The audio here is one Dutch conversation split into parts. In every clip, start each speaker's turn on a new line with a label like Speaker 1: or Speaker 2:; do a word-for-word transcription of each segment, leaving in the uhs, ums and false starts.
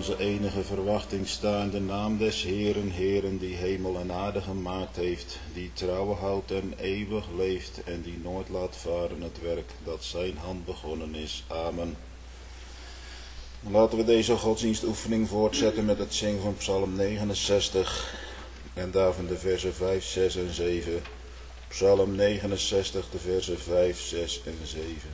Speaker 1: onze enige verwachting sta in de naam des Heeren, Heeren, die hemel en aarde gemaakt heeft, die trouw houdt en eeuwig leeft en die nooit laat varen het werk dat zijn hand begonnen is. Amen. Laten we deze godsdienstoefening voortzetten met het zingen van Psalm negenenzestig en daarvan de versen vijf, zes en zeven. Psalm negenenzestig, de versen vijf, zes en zeven.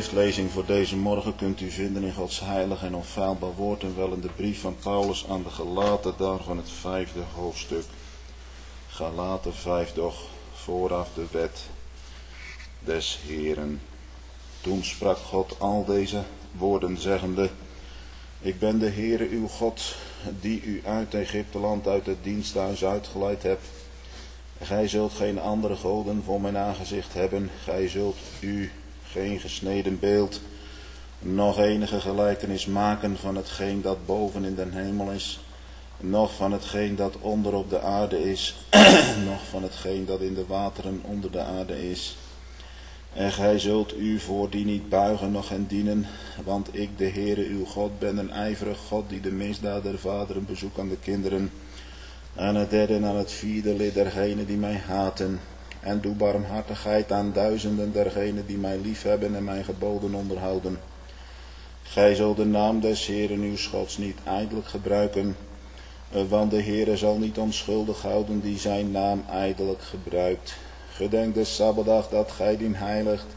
Speaker 1: schriftlezing voor deze morgen kunt u vinden in Gods heilig en onfeilbaar woord en wel in de brief van Paulus aan de Galaten, daarvan het vijfde hoofdstuk. Galaten vijf, doch vooraf de wet des Heeren. Toen sprak God al deze woorden zeggende: Ik ben de Heere uw God, die u uit Egypteland, uit het diensthuis uitgeleid hebt. Gij zult geen andere goden voor mijn aangezicht hebben. Gij zult u geen gesneden beeld, nog enige gelijkenis maken van hetgeen dat boven in den hemel is, noch van hetgeen dat onder op de aarde is, noch van hetgeen dat in de wateren onder de aarde is. En gij zult u voor die niet buigen, noch hen dienen, want ik, de Heere uw God, ben een ijverig God, die de misdaad der vaderen bezoekt aan de kinderen, aan het derde en aan het vierde lid dergenen die mij haten, en doe barmhartigheid aan duizenden dergenen die mij liefhebben en mijn geboden onderhouden. Gij zult de naam des Heeren uw Gods niet ijdelijk gebruiken, want de Heere zal niet onschuldig houden die zijn naam ijdelijk gebruikt. Gedenk de Sabbatdag dat gij dien heiligt.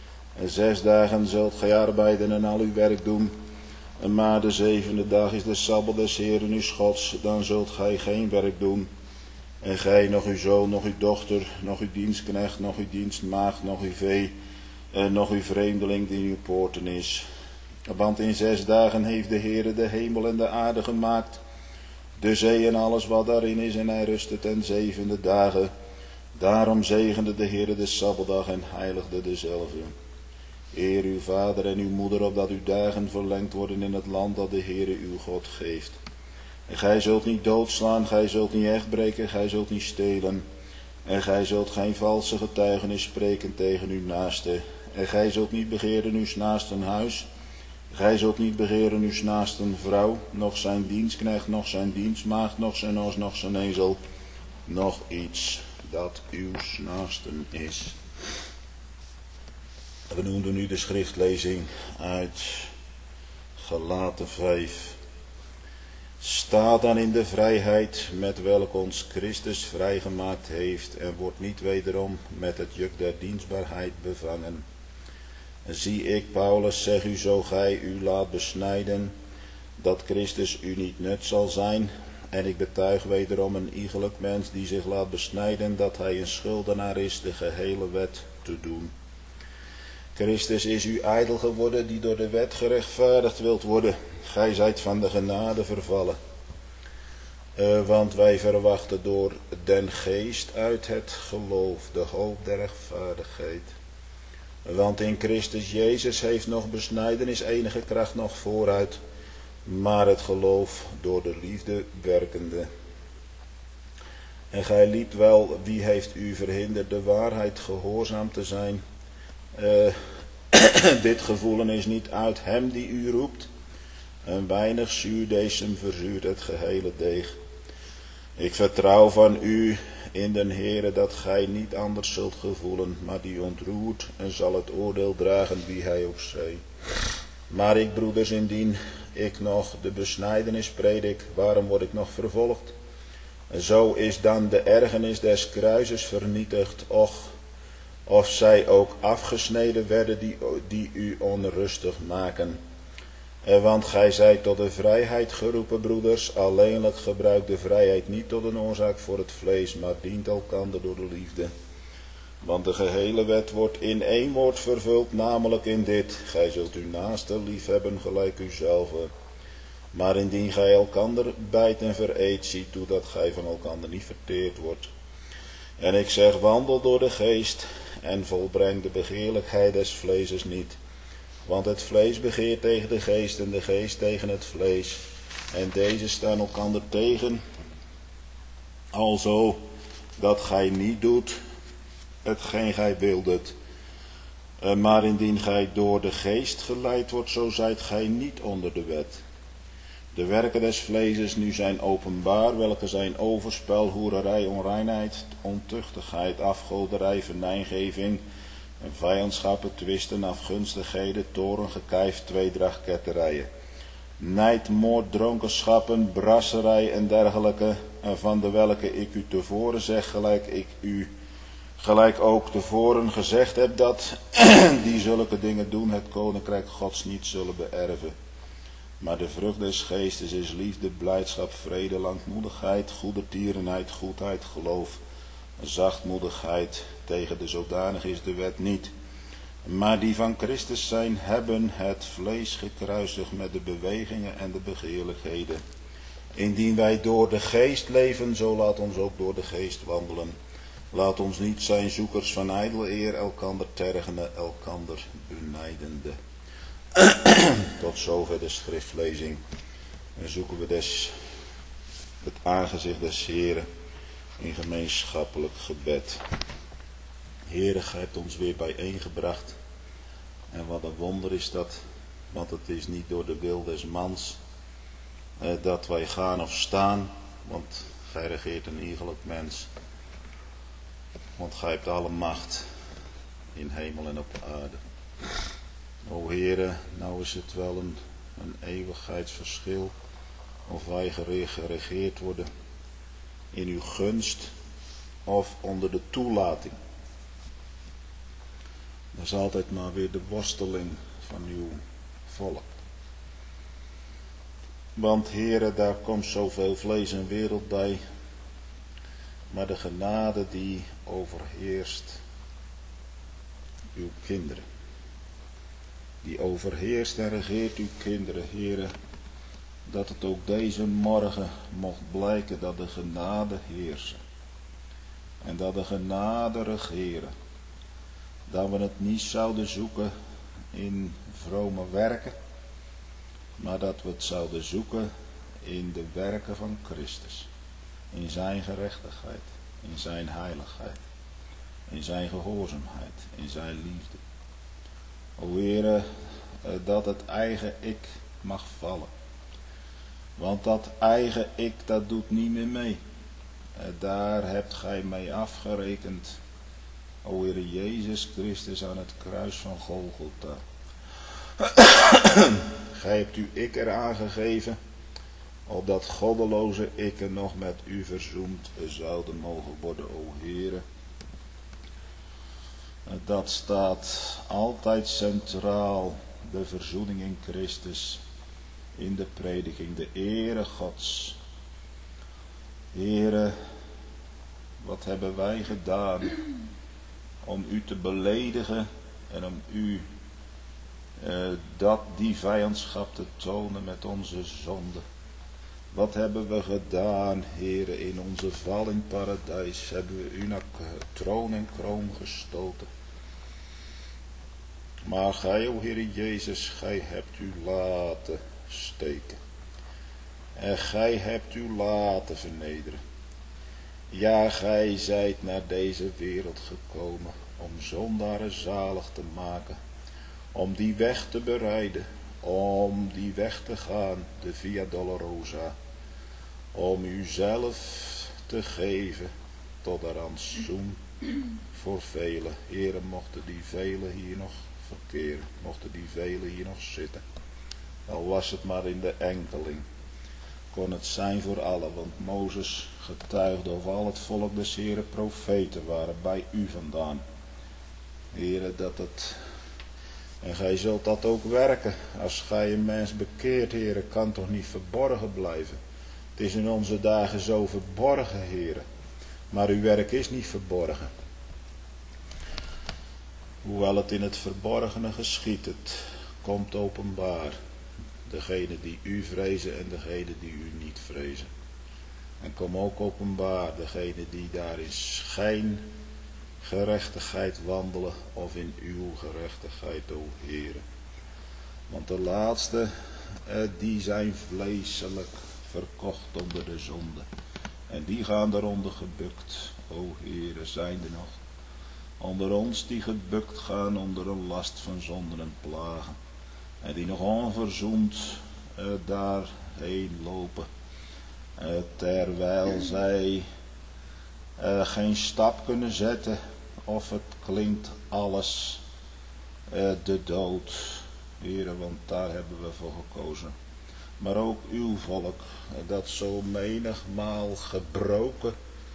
Speaker 1: Zes dagen zult gij arbeiden en al uw werk doen. Maar de zevende dag is de Sabbat des Heeren uw Gods, dan zult gij geen werk doen. En gij, nog uw zoon, nog uw dochter, nog uw dienstknecht, nog uw dienstmaagd, nog uw vee, en nog uw vreemdeling die in uw poorten is. Want in zes dagen heeft de Heere de hemel en de aarde gemaakt, de zee en alles wat daarin is, en hij rustte ten zevende dagen. Daarom zegende de Heere de Sabbatdag en heiligde dezelfde. Eer uw vader en uw moeder, opdat uw dagen verlengd worden in het land dat de Heere uw God geeft. En gij zult niet doodslaan, gij zult niet echtbreken, gij zult niet stelen. En gij zult geen valse getuigenis spreken tegen uw naaste. En gij zult niet begeren uw naasten huis. Gij zult niet begeren uw naasten vrouw, noch zijn dienstknecht, noch zijn dienstmaagd, noch zijn os, noch zijn ezel, noch iets dat uw naasten is. We noemden nu de schriftlezing uit Galaten vijf. Sta dan in de vrijheid met welke ons Christus vrijgemaakt heeft, en wordt niet wederom met het juk der dienstbaarheid bevangen. Zie ik, Paulus, zeg u, zo gij u laat besnijden, dat Christus u niet nut zal zijn. En ik betuig wederom een iegelijk mens die zich laat besnijden, dat hij een schuldenaar is de gehele wet te doen. Christus is u ijdel geworden, die door de wet gerechtvaardigd wilt worden. Gij zijt van de genade vervallen. Uh, want wij verwachten door den geest uit het geloof de hoop der rechtvaardigheid. Want in Christus Jezus heeft nog besnijdenis enige kracht nog vooruit, maar het geloof door de liefde werkende. En gij liept wel, wie heeft u verhinderd de waarheid gehoorzaam te zijn? Uh, dit gevoelen is niet uit hem die u roept. Een weinig zuurdesem verzuurt het gehele deeg. Ik vertrouw van u in den Heere dat gij niet anders zult gevoelen, maar die ontroert en zal het oordeel dragen wie hij ook zij. Maar ik, broeders, indien ik nog de besnijdenis predik, waarom word ik nog vervolgd? Zo is dan de ergernis des kruises vernietigd, och, of zij ook afgesneden werden die, die u onrustig maken. Want gij zijt tot de vrijheid geroepen, broeders, alleenlijk gebruik de vrijheid niet tot een oorzaak voor het vlees, maar dient elkander door de liefde. Want de gehele wet wordt in één woord vervuld, namelijk in dit: gij zult uw naaste liefhebben gelijk uzelf. Maar indien gij elkander bijt en vereet, ziet toe dat gij van elkander niet verteerd wordt. En ik zeg, wandel door de geest en volbreng de begeerlijkheid des vleeses niet. Want het vlees begeert tegen de geest en de geest tegen het vlees. En deze staan elkander tegen, alzo dat gij niet doet hetgeen gij wildet. Maar indien gij door de geest geleid wordt, zo zijt gij niet onder de wet. De werken des vleeses nu zijn openbaar, welke zijn overspel, hoererij, onreinheid, ontuchtigheid, afgoderij, venijngeving, vijandschappen, twisten, afgunstigheden, toorn, gekijf, tweedracht, ketterijen, nijd, moord, dronkenschappen, brasserij en dergelijke, van de welke ik u tevoren zeg, gelijk ik u Gelijk ook tevoren gezegd heb dat die zulke dingen doen het koninkrijk Gods niet zullen beërven. Maar de vrucht des geestes is liefde, blijdschap, vrede, langmoedigheid, goedertierenheid, goedheid, geloof, zachtmoedigheid. Tegen de zodanig is de wet niet. Maar die van Christus zijn, hebben het vlees gekruisigd met de bewegingen en de begeerlijkheden. Indien wij door de geest leven, zo laat ons ook door de geest wandelen. Laat ons niet zijn zoekers van ijdele eer, elkander tergende, elkander benijdende. Tot zover de schriftlezing. En zoeken we des, het aangezicht des Heren in gemeenschappelijk gebed. Heere, gij hebt ons weer bijeengebracht. En wat een wonder is dat, want het is niet door de wil des mans eh, dat wij gaan of staan, want gij regeert een iegelijk mens. Want gij hebt alle macht in hemel en op aarde. O Heere, nou is het wel een, een eeuwigheidsverschil of wij geregeerd worden in uw gunst of onder de toelating. Dat is altijd maar weer de worsteling van uw volk. Want Heere, daar komt zoveel vlees en wereld bij. Maar de genade die overheerst uw kinderen. Die overheerst en regeert uw kinderen, Heere. Dat het ook deze morgen mocht blijken dat de genade heersen. En dat de genade regeren. Dat we het niet zouden zoeken in vrome werken. Maar dat we het zouden zoeken in de werken van Christus. In zijn gerechtigheid, in zijn heiligheid, in zijn gehoorzaamheid, in zijn liefde. O Heere, dat het eigen ik mag vallen. Want dat eigen ik, dat doet niet meer mee. Daar hebt gij mee afgerekend. O Heere Jezus Christus aan het kruis van Golgotha. Gij hebt uw ik eraan gegeven, opdat goddeloze ikken nog met u verzoend zouden mogen worden, o Heere. Dat staat altijd centraal, de verzoening in Christus, in de prediking, de ere Gods. Heere, wat hebben wij gedaan om u te beledigen en om u eh, dat die vijandschap te tonen met onze zonde. Wat hebben we gedaan, Heere, in onze val in paradijs, hebben we u naar troon en kroon gestoten. Maar gij, o Heere Jezus, gij hebt u laten steken. En gij hebt u laten vernederen. Ja, gij zijt naar deze wereld gekomen om zondaren zalig te maken, om die weg te bereiden, om die weg te gaan, de Via Dolorosa, om uzelf te geven tot een rantsoen voor velen. Heren, mochten die velen hier nog verkeren, mochten die velen hier nog zitten. Al was het maar in de enkeling, kon het zijn voor allen, want Mozes getuigde of al het volk des Heren profeten waren bij u vandaan. Heren, dat het, en gij zult dat ook werken, als gij een mens bekeert, Heren, kan toch niet verborgen blijven. Het is in onze dagen zo verborgen, Heren, maar uw werk is niet verborgen. Hoewel het in het verborgene geschiet, het komt openbaar. Degene die u vrezen en degene die u niet vrezen. En kom ook openbaar degene die daar in schijn gerechtigheid wandelen of in uw gerechtigheid, o Heere. Want de laatste, eh, die zijn vleeselijk verkocht onder de zonde. En die gaan daaronder gebukt, o Heere, zijn er nog. Onder ons die gebukt gaan onder een last van zonden en plagen. En die nog onverzoend uh, daarheen lopen. Uh, terwijl zij uh, geen stap kunnen zetten. Of het klinkt alles uh, de dood. Heren, want daar hebben we voor gekozen. Maar ook uw volk, uh, dat zo menigmaal gebroken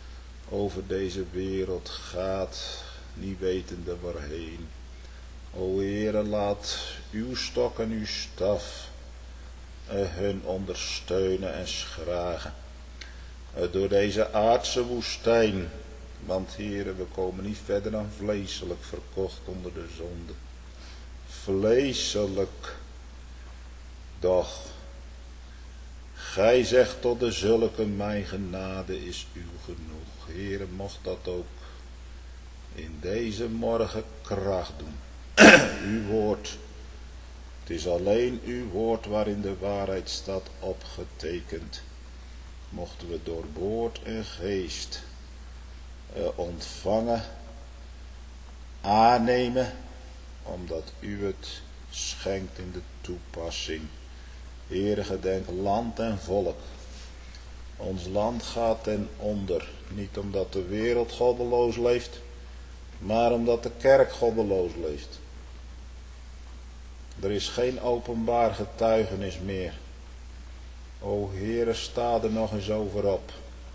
Speaker 1: over deze wereld gaat, niet wetende waarheen. O Heere, laat uw stok en uw staf uh, hun ondersteunen en schragen. Uh, door deze aardse woestijn. Want Heere, we komen niet verder dan vleeselijk verkocht onder de zonde. Vleeselijk. Doch, gij zegt tot de zulke, mijn genade is u genoeg. Heere, mocht dat ook in deze morgen kracht doen. Uw woord. Het is alleen uw woord waarin de waarheid staat opgetekend. Mochten we door woord en geest uh, ontvangen, aannemen, omdat u het schenkt in de toepassing. Heere, gedenk land en volk. Ons land gaat ten onder, niet omdat de wereld goddeloos leeft, maar omdat de kerk goddeloos leeft. Er is geen openbaar getuigenis meer. O Heere, sta er nog eens over op.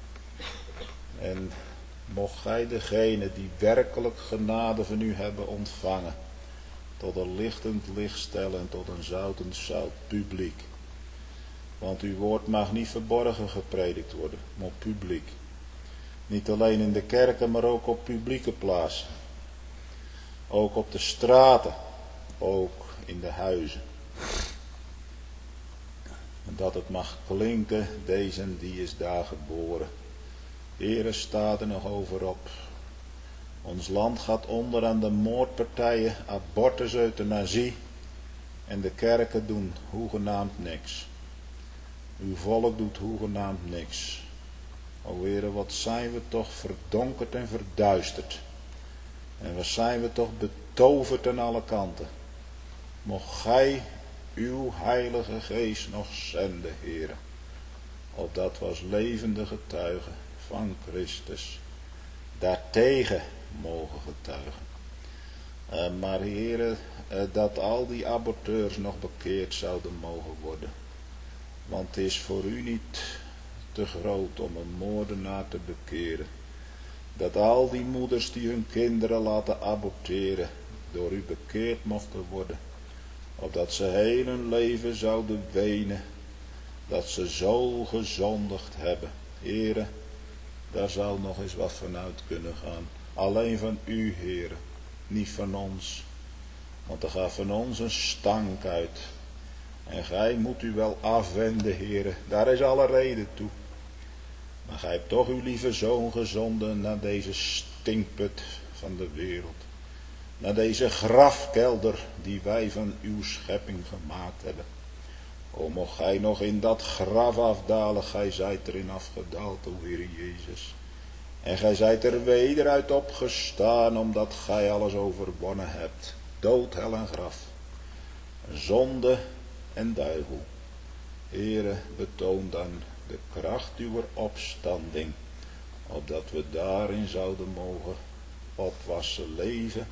Speaker 1: En mocht gij degene die werkelijk genade van u hebben ontvangen, tot een lichtend licht stellen en tot een zoutend zout publiek. Want uw woord mag niet verborgen gepredikt worden, maar publiek. Niet alleen in de kerken, maar ook op publieke plaatsen. Ook op de straten, ook in de huizen. En dat het mag klinken, deze die is daar geboren. Heere, staat er nog over op. Ons land gaat onder aan de moordpartijen, abortus, euthanasie. En de kerken doen hoegenaamd niks. Uw volk doet hoegenaamd niks. O Heere, wat zijn we toch verdonkerd en verduisterd. En wat zijn we toch betoverd aan alle kanten. Mocht gij uw heilige geest nog zenden, Heere. Opdat we als levende getuigen van Christus daartegen mogen getuigen. Uh, maar Heere, uh, dat al die aborteurs nog bekeerd zouden mogen worden. Want het is voor u niet te groot om een moordenaar te bekeren. Dat al die moeders die hun kinderen laten aborteren, door u bekeerd mochten worden. Opdat ze heel hun leven zouden wenen, dat ze zo gezondigd hebben. Heere, daar zou nog eens wat van uit kunnen gaan. Alleen van u, Heere, niet van ons. Want er gaat van ons een stank uit. En gij moet u wel afwenden, Heere, daar is alle reden toe. Maar gij hebt toch uw lieve zoon gezonden naar deze stinkput van de wereld. Naar deze grafkelder die wij van uw schepping gemaakt hebben. O, mocht gij nog in dat graf afdalen, gij zijt erin afgedaald, o Heer Jezus. En gij zijt er weder uit opgestaan, omdat gij alles overwonnen hebt. Dood, hel en graf. Zonde en duivel. Heere, betoon dan de kracht uw opstanding, opdat we daarin zouden mogen opwassen leven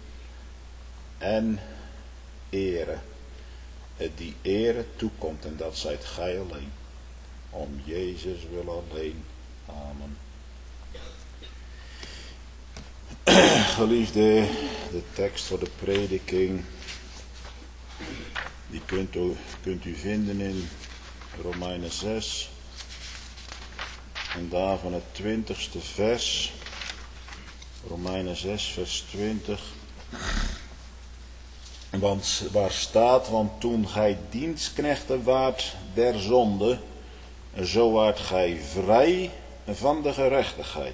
Speaker 1: en ere. Die ere toekomt, en dat zijt gij alleen. Om Jezus wil alleen. Amen. Geliefde, de tekst voor de prediking, die kunt u, kunt u vinden in Romeinen zes. En daarvan het twintigste vers. Romeinen zes vers twintig. Want waar staat, want toen gij dienstknechten waart der zonde, zo waart gij vrij van de gerechtigheid.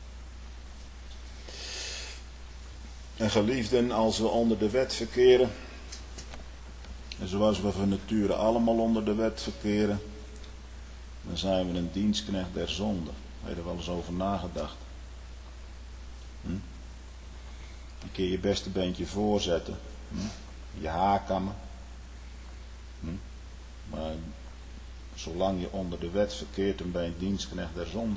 Speaker 1: En geliefden, als we onder de wet verkeren, en zoals we van nature allemaal onder de wet verkeren, dan zijn we een dienstknecht der zonde. Heb je er wel eens over nagedacht? Hm? Een keer je beste beentje voorzetten. Hm? Je haarkammen. Hm? Maar zolang je onder de wet verkeert, dan ben je dienstknecht der zonde.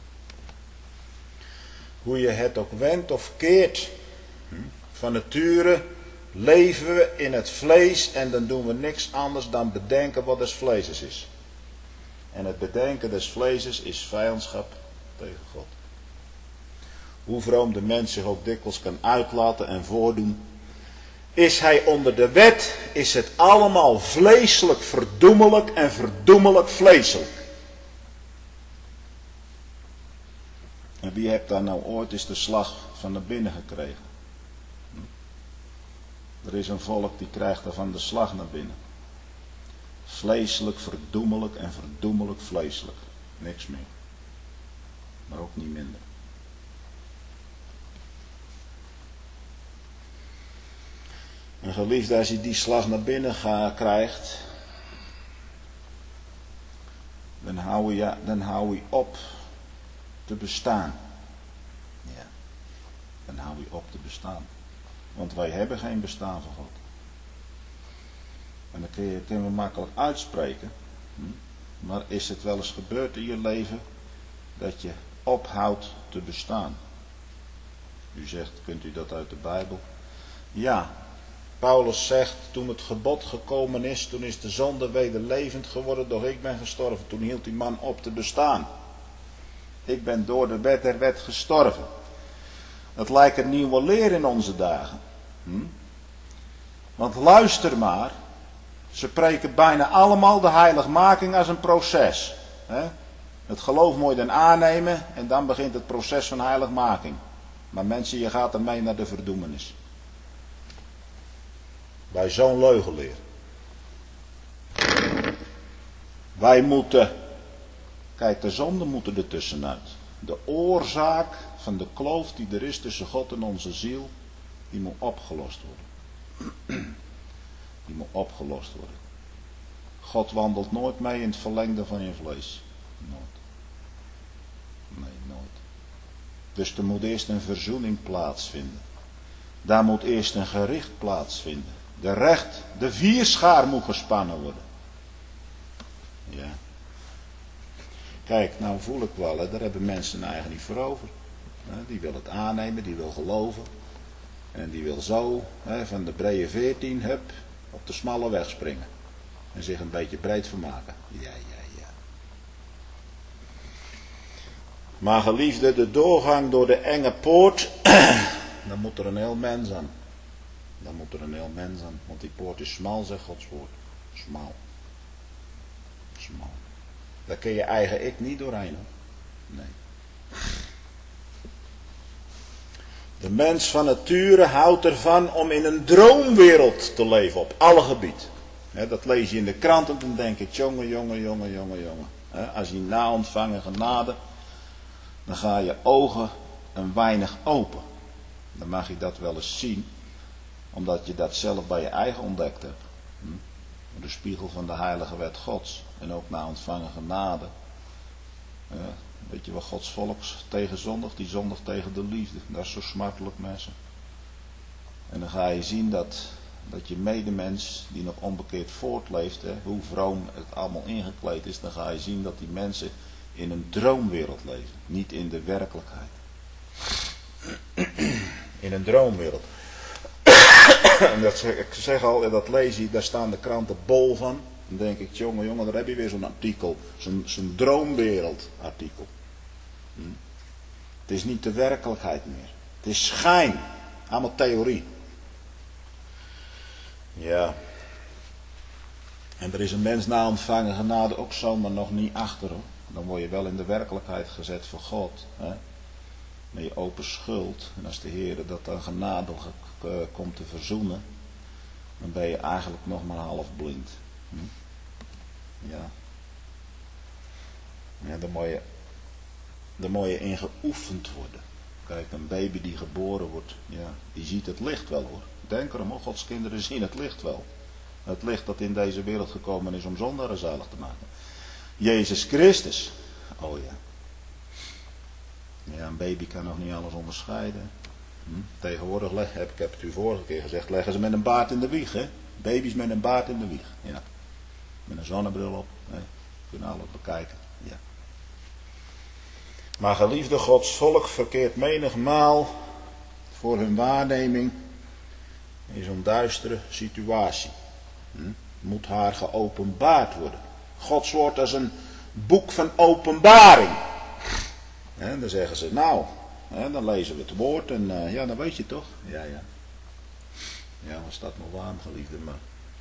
Speaker 1: Hoe je het ook wendt of keert. Hm? Van nature leven we in het vlees en dan doen we niks anders dan bedenken wat des vleeses is. En het bedenken des vleeses is vijandschap tegen God. hoe vroom de mens zich ook dikwijls kan uitlaten en voordoen, is hij onder de wet, is het allemaal vleeselijk verdoemelijk en verdoemelijk vleeselijk. En wie heeft daar nou ooit eens de slag van naar binnen gekregen? Er is een volk die krijgt er van de slag naar binnen. Vleeselijk, verdoemelijk en verdoemelijk vleeselijk. Niks meer. Maar ook niet minder. En geliefde, als je die slag naar binnen gaat, krijgt, dan hou je, dan hou je op te bestaan. Ja. Dan hou je op te bestaan. Want wij hebben geen bestaan van God. En dan kun je het helemaal makkelijk uitspreken. Maar is het wel eens gebeurd in je leven dat je ophoudt te bestaan? U zegt, kunt u dat uit de Bijbel? Ja. Paulus zegt, toen het gebod gekomen is, toen is de zonde wederlevend geworden, doch ik ben gestorven. Toen hield die man op te bestaan. Ik ben door de wet der wet gestorven. Het lijkt een nieuwe leer in onze dagen. Hm? Want luister maar, ze preken bijna allemaal de heiligmaking als een proces. Hè? Het geloof moet je dan aannemen en dan begint het proces van heiligmaking. Maar mensen, je gaat ermee naar de verdoemenis. Bij zo'n leugenleer. Wij moeten, kijk, de zonde moeten er tussenuit. De oorzaak van de kloof die er is tussen God en onze ziel, die moet opgelost worden. Die moet opgelost worden. God wandelt nooit mee in het verlengde van je vlees. Nooit. Nee, nooit. Dus er moet eerst een verzoening plaatsvinden. Daar moet eerst een gericht plaatsvinden. De recht, de vierschaar moet gespannen worden. Ja. Kijk, nou voel ik wel, hè, daar hebben mensen eigenlijk niet voor over. Die wil het aannemen, die wil geloven. En die wil zo, hè, van de brede veertien, hup, op de smalle weg springen. En zich een beetje breed vermaken. Ja, ja, ja. Maar geliefde, de doorgang door de enge poort, dan moet er een heel mens aan. Dan moet er een heel mens aan. Want die poort is smal, zegt Gods woord. Smal. Smal. Daar kun je eigen ik niet doorheen, hoor. Nee. De mens van nature houdt ervan om in een droomwereld te leven op alle gebieden. He, dat lees je in de kranten, dan denk ik, jongen, jongen, jongen, jongen, jongen. He, als je na ontvangen genade, dan ga je ogen een weinig open. Dan mag je dat wel eens zien, omdat je dat zelf bij je eigen ontdekt hebt. Hm? De spiegel van de heilige wet Gods. En ook na ontvangen genade. Uh, weet je wat Gods volk tegen zondigt? Die zondigt tegen de liefde. Dat is zo smartelijk, mensen. En dan ga je zien dat, dat je medemens die nog onbekeerd voortleeft, hè, hoe vroom het allemaal ingekleed is, dan ga je zien dat die mensen in een droomwereld leven. Niet in de werkelijkheid. In een droomwereld. En dat zeg, ik zeg al, dat lees je, daar staan de kranten bol van. Dan denk ik, jongen, jongen, daar heb je weer zo'n artikel. Zo'n, zo'n droomwereld artikel. Hm? Het is niet de werkelijkheid meer. Het is schijn. Allemaal theorie. Ja. En er is een mens na ontvangen genade ook zomaar nog niet achter, hoor. Dan word je wel in de werkelijkheid gezet voor God. Hè? Met je open schuld. En als de Heer dat dan genade uh, komt te verzoenen, dan ben je eigenlijk nog maar half blind. Hm? Ja. Ja, dan moet je, dan moet je in geoefend worden. Kijk, een baby die geboren wordt, ja, die ziet het licht wel, hoor. Denk erom, oh, Gods kinderen zien het licht wel. Het licht dat in deze wereld gekomen is om zondaren zalig te maken. Jezus Christus. Oh ja. Ja, een baby kan nog niet alles onderscheiden. Hm? Tegenwoordig leg, heb ik heb het u vorige keer gezegd, leggen ze met een baard in de wieg, hè? Baby's met een baard in de wieg. Ja. Met een zonnebril op. Hè? Kunnen alles bekijken. Ja. Maar geliefde, Gods volk verkeert menigmaal voor hun waarneming in zo'n duistere situatie. Hm? Moet haar geopenbaard worden. Gods woord is een boek van openbaring. En dan zeggen ze, nou, Hè, dan lezen we het woord en uh, ja, dan weet je toch. Ja, ja. Ja, was dat nog warm, geliefde, maar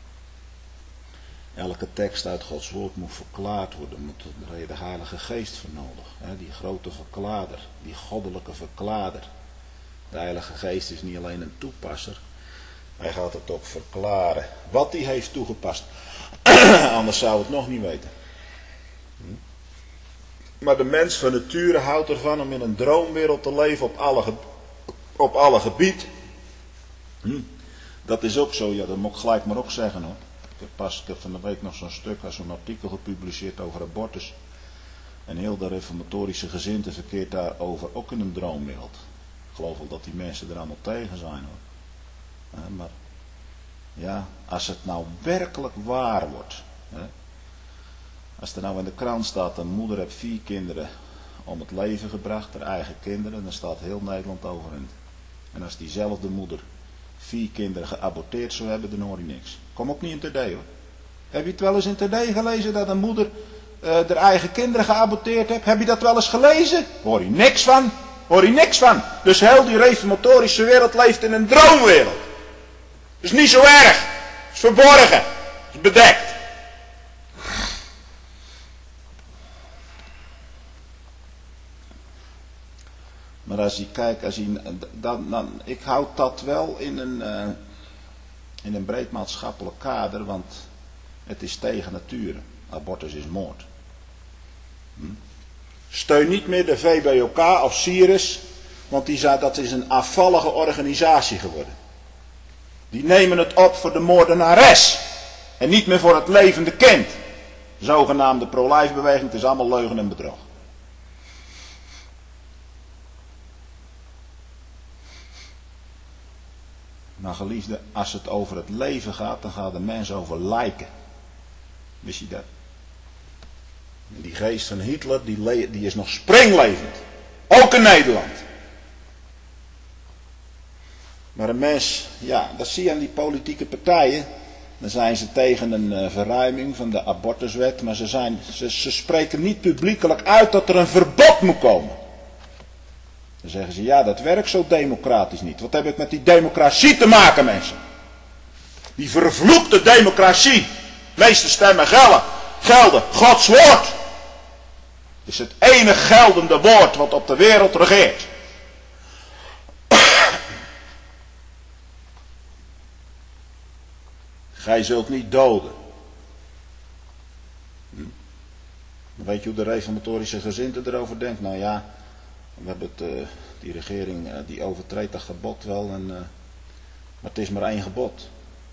Speaker 1: elke tekst uit Gods woord moet verklaard worden. Moet, daar heb je de Heilige Geest voor nodig. Hè, die grote verklaarder, die goddelijke verklaarder. De Heilige Geest is niet alleen een toepasser. Hij gaat het ook verklaren. Wat hij heeft toegepast. Anders zou het nog niet weten. Hm? Maar de mens van nature houdt ervan om in een droomwereld te leven op alle, ge- op alle gebied. Hm? Dat is ook zo, ja, dat moet ik gelijk maar ook zeggen hoor. Ik heb pas ik heb van de week nog zo'n stuk, zo'n artikel gepubliceerd over abortus. En heel de reformatorische gezindte verkeert daarover ook in een droomwereld. Ik geloof wel dat die mensen er allemaal tegen zijn hoor. Ja, maar ja, als het nou werkelijk waar wordt. Hè, als er nou in de krant staat, een moeder heeft vier kinderen om het leven gebracht, haar eigen kinderen, dan staat heel Nederland over hen. En als diezelfde moeder vier kinderen geaborteerd zou hebben, dan hoor je niks. Kom ook niet in T D hoor. Heb je het wel eens in T D gelezen dat een moeder uh, haar eigen kinderen geaborteerd heeft? Heb je dat wel eens gelezen? Hoor je niks van. Hoor je niks van. Dus heel die reformatorische wereld leeft in een droomwereld. Dat is niet zo erg. Het is verborgen. Het is bedekt. Maar als je kijkt, als je, dan, dan, ik houd dat wel in een, uh, in een breed maatschappelijk kader, want het is tegen nature. Abortus is moord. Hm? Steun niet meer de V B O K of Cyrus, want die zei dat is een afvallige organisatie geworden. Die nemen het op voor de moordenares en niet meer voor het levende kind. Zogenaamde pro-life beweging, het is allemaal leugen en bedrog. Maar geliefde, als het over het leven gaat, dan gaat de mens over lijken. Wist je dat? En die geest van Hitler, die, le- die is nog springlevend. Ook in Nederland. Maar een mens, ja, dat zie je aan die politieke partijen. Dan zijn ze tegen een uh, verruiming van de abortuswet. Maar ze, zijn, ze, ze spreken niet publiekelijk uit dat er een verbod moet komen. Dan zeggen ze, ja, dat werkt zo democratisch niet. Wat heb ik met die democratie te maken, mensen? Die vervloekte democratie. De meeste stemmen gelden. Gelden. Gods woord. Het is het enige geldende woord wat op de wereld regeert. Gij zult niet doden. Hm? Weet je hoe de reformatorische gezindte erover denkt? Nou ja, we hebben het, uh, die regering uh, die overtreedt dat gebod wel. En, uh, maar het is maar één gebod.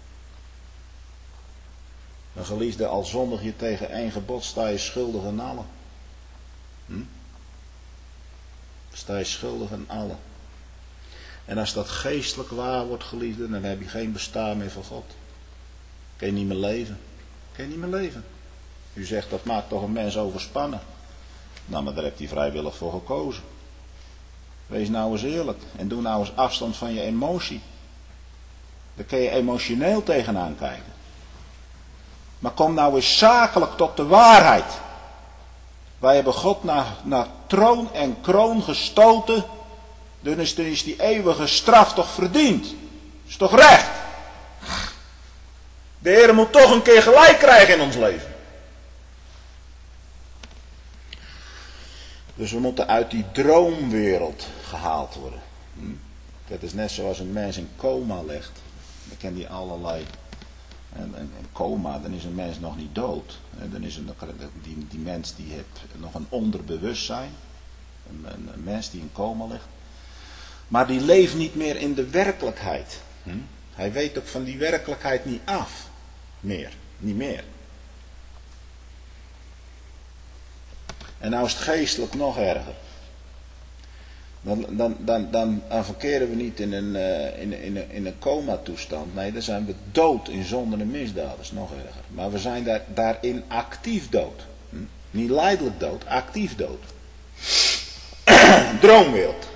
Speaker 1: Een geliefde, al zondig je tegen één gebod, sta je schuldig aan alle. Hm? Sta je schuldig aan alle. En als dat geestelijk waar wordt, geliefde, dan heb je geen bestaan meer voor God. Kun je niet meer leven. Kun je niet meer leven. U zegt, dat maakt toch een mens overspannen. Nou, maar daar heeft hij vrijwillig voor gekozen. Wees nou eens eerlijk. En doe nou eens afstand van je emotie. Daar kun je emotioneel tegenaan kijken. Maar kom nou eens zakelijk tot de waarheid. Wij hebben God naar, naar troon en kroon gestoten. Dan is, dan is die eeuwige straf toch verdiend. Is toch recht. De Heer moet toch een keer gelijk krijgen in ons leven. Dus we moeten uit die droomwereld gehaald worden. Hm? Dat is net zoals een mens in coma ligt. Dan kan die allerlei... En een coma, dan is een mens nog niet dood. En dan is een, die, die mens die heeft nog een onderbewustzijn. Een, een, een mens die in coma ligt. Maar die leeft niet meer in de werkelijkheid. Hm? Hij weet ook van die werkelijkheid niet af. Meer. Niet meer. En nou is het geestelijk nog erger. Dan, dan, dan, dan, dan verkeren we niet in een, uh, in, in, in een coma toestand. Nee, dan zijn we dood in zonde en misdaden. Dat is nog erger. Maar we zijn daar, daarin actief dood. Hm? Niet lijdelijk dood, actief dood. Droomwereld.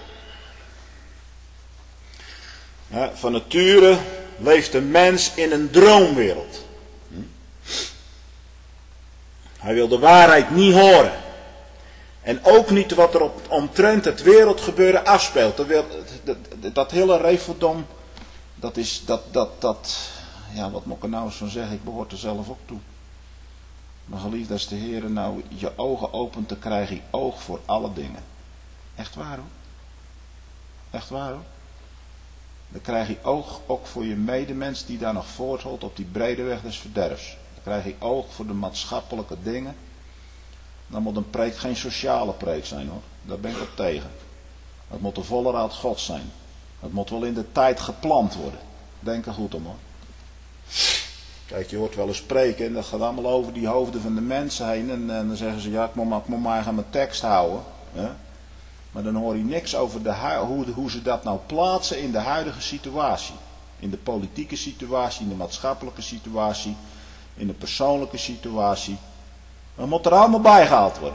Speaker 1: Ja, van nature leeft de mens in een droomwereld. Hm? Hij wil de waarheid niet horen. En ook niet wat er op, omtrent het wereldgebeuren afspeelt. Dat, dat, dat, dat hele reveldom, dat is, dat, dat, dat, ja, wat moet ik er nou eens van zeggen, ik behoor er zelf ook toe. Maar geliefd, als de Heer nou je ogen opent, dan krijg je oog voor alle dingen. Echt waar hoor. Echt waar hoor. Dan krijg je oog ook voor je medemens die daar nog voortholt op die brede weg des verderfs. Dan krijg je oog voor de maatschappelijke dingen. Dan moet een preek geen sociale preek zijn hoor. Daar ben ik op tegen. Het moet de volle raad Gods zijn. Het moet wel in de tijd gepland worden. Denk er goed om hoor. Kijk, je hoort wel eens spreken en dat gaat allemaal over die hoofden van de mensen heen. En, en dan zeggen ze, ja, ik moet maar, ik moet maar aan mijn tekst houden. Hè? Maar dan hoor je niks over de, hoe, hoe ze dat nou plaatsen in de huidige situatie. In de politieke situatie, in de maatschappelijke situatie, in de persoonlijke situatie. Dat moet er allemaal bijgehaald worden.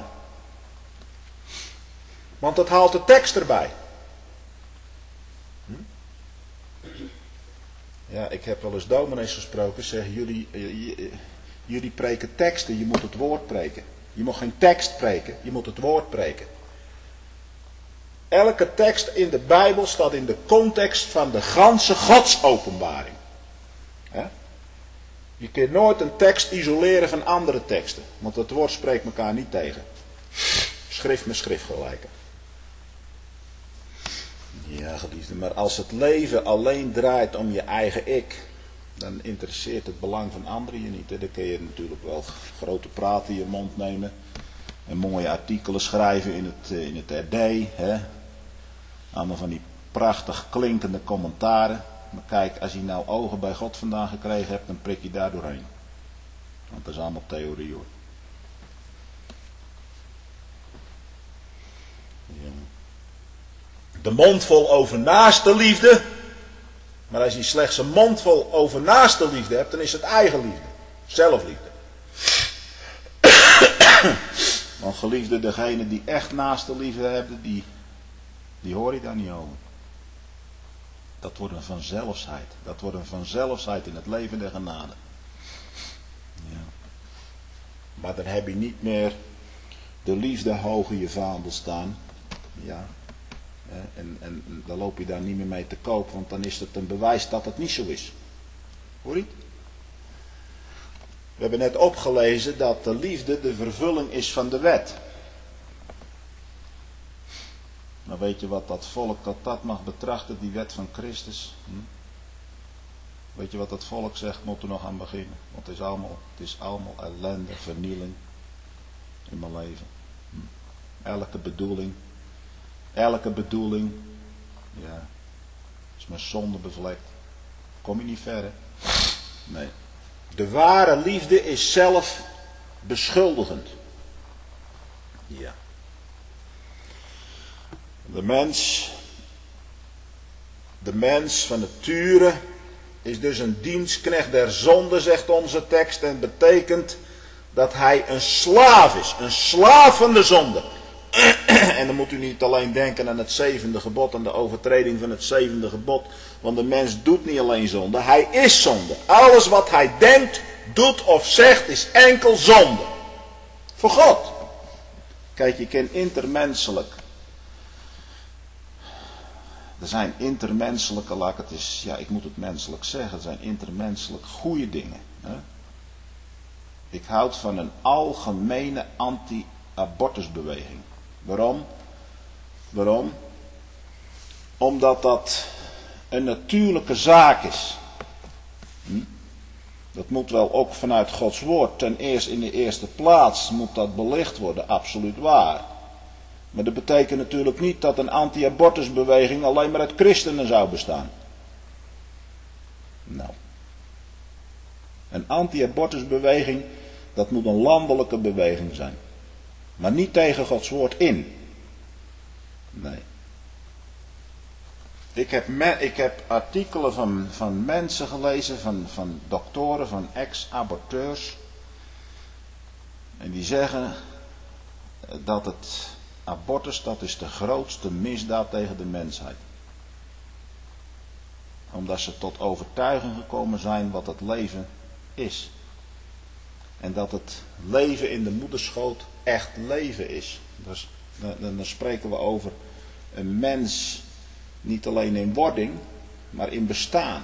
Speaker 1: Want dat haalt de tekst erbij. Hm? Ja, ik heb wel eens dominees gesproken, zeggen jullie, jullie preken teksten, je moet het woord preken. Je moet geen tekst preken, je moet het woord preken. Elke tekst in de Bijbel staat in de context van de ganse Godsopenbaring. He? Je kunt nooit een tekst isoleren van andere teksten, want het woord spreekt elkaar niet tegen. Schrift met schrift gelijken. Ja, geliefde, maar als het leven alleen draait om je eigen ik, dan interesseert het belang van anderen je niet. Hè? Dan kun je natuurlijk wel grote praten in je mond nemen en mooie artikelen schrijven in het, in het R D. Hè? Allemaal van die prachtig klinkende commentaren. Maar kijk, als je nou ogen bij God vandaan gekregen hebt, dan prik je daar doorheen. Want dat is allemaal theorie hoor. Ja. De mond vol over naaste liefde. Maar als je slechts een mond vol over naaste liefde hebt, dan is het eigenliefde. Zelfliefde. Want geliefde, degene die echt naaste liefde hebben, die, die hoor je daar niet over. Dat wordt een vanzelfsheid. Dat wordt een vanzelfsheid in het leven der genade. Ja. Maar dan heb je niet meer de liefde hoog in je vaandel staan. Ja. En, en dan loop je daar niet meer mee te koop, want dan is het een bewijs dat het niet zo is. Hoor je het? We hebben net opgelezen dat de liefde de vervulling is van de wet. Maar weet je wat dat volk dat dat mag betrachten, die wet van Christus? Hm? Weet je wat dat volk zegt, moet er nog aan beginnen. Want het is allemaal, het is allemaal ellende, vernieling in mijn leven. Hm? Elke bedoeling, elke bedoeling, ja, is met zonde bevlekt. Kom je niet verder? Nee. De ware liefde is zelf beschuldigend. Ja. De mens, de mens van nature is dus een dienstknecht der zonde, zegt onze tekst. En betekent dat hij een slaaf is. Een slaaf van de zonde. En dan moet u niet alleen denken aan het zevende gebod, aan de overtreding van het zevende gebod. Want de mens doet niet alleen zonde, hij is zonde. Alles wat hij denkt, doet of zegt is enkel zonde. Voor God. Kijk, je kent intermenselijk. Er zijn intermenselijke, laat ik het eens, ja, ik moet het menselijk zeggen, er zijn intermenselijk goede dingen. Hè? Ik houd van een algemene anti-abortusbeweging. Waarom? Waarom? Omdat dat een natuurlijke zaak is. Hm? Dat moet wel ook vanuit Gods woord. Ten eerste in de eerste plaats moet dat belicht worden, absoluut waar. Maar dat betekent natuurlijk niet dat een anti-abortusbeweging alleen maar uit christenen zou bestaan. Nou. Een anti-abortusbeweging, dat moet een landelijke beweging zijn. Maar niet tegen Gods woord in. Nee. Ik heb, me, ik heb artikelen van, van mensen gelezen, van, van doktoren, van ex-aborteurs. En die zeggen dat het abortus, dat is de grootste misdaad tegen de mensheid. Omdat ze tot overtuiging gekomen zijn wat het leven is. En dat het leven in de moederschoot echt leven is. Dus, dan, dan spreken we over een mens niet alleen in wording, maar in bestaan.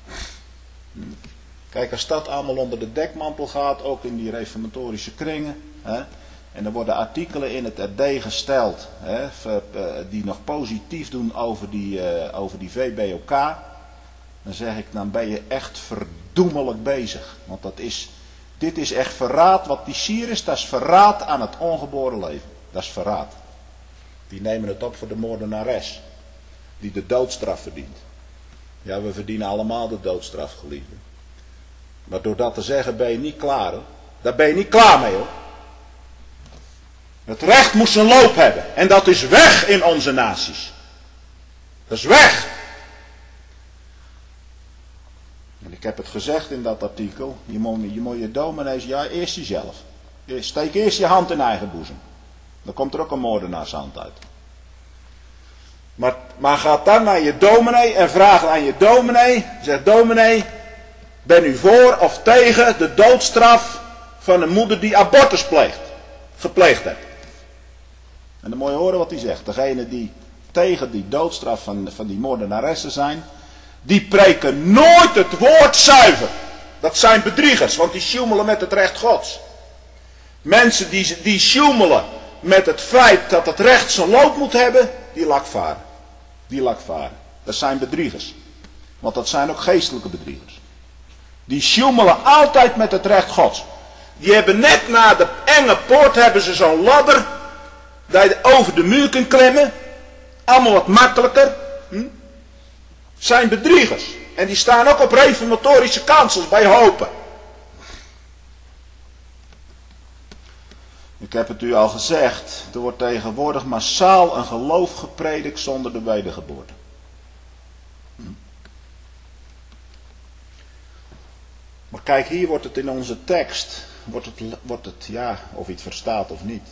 Speaker 1: Kijk, als dat allemaal onder de dekmantel gaat, ook in die reformatorische kringen, hè, en er worden artikelen in het R D gesteld, hè, die nog positief doen over die, uh, over die V B O K, dan zeg ik, dan ben je echt verdoemelijk bezig. Want dat is, dit is echt verraad, wat die sier is, dat is verraad aan het ongeboren leven. Dat is verraad. Die nemen het op voor de moordenares, die de doodstraf verdient. Ja, we verdienen allemaal de doodstraf, geliefden. Maar door dat te zeggen ben je niet klaar, hoor. Daar ben je niet klaar mee, hoor. Het recht moet zijn loop hebben. En dat is weg in onze naties. Dat is weg. En ik heb het gezegd in dat artikel. Je moet je, moet je dominees, ja, eerst jezelf. Steek eerst je hand in eigen boezem. Dan komt er ook een moordenaarshand uit. Maar, maar ga dan naar je dominee en vraag aan je dominee. Zeg, dominee, ben u voor of tegen de doodstraf van een moeder die abortus pleegt, gepleegd heeft? En dan moet je horen wat hij zegt. Degene die tegen die doodstraf van, van die moordenaressen zijn, die preken nooit het woord zuiver. Dat zijn bedriegers, want die sjoemelen met het recht Gods. Mensen die, die sjoemelen met het feit dat het recht zijn loop moet hebben, die lakvaren. Die lakvaren. Dat zijn bedriegers. Want dat zijn ook geestelijke bedriegers. Die sjoemelen altijd met het recht Gods. Die hebben net na de enge poort hebben ze zo'n ladder, dat je over de muur kunt klimmen. Allemaal wat makkelijker. Hm? Zijn bedriegers. En die staan ook op reformatorische kansels bij Hopen. Ik heb het u al gezegd, er wordt tegenwoordig massaal een geloof gepredikt zonder de wedergeboorte. Hm. Maar kijk, hier wordt het in onze tekst, wordt het, wordt het, ja, of je het verstaat of niet.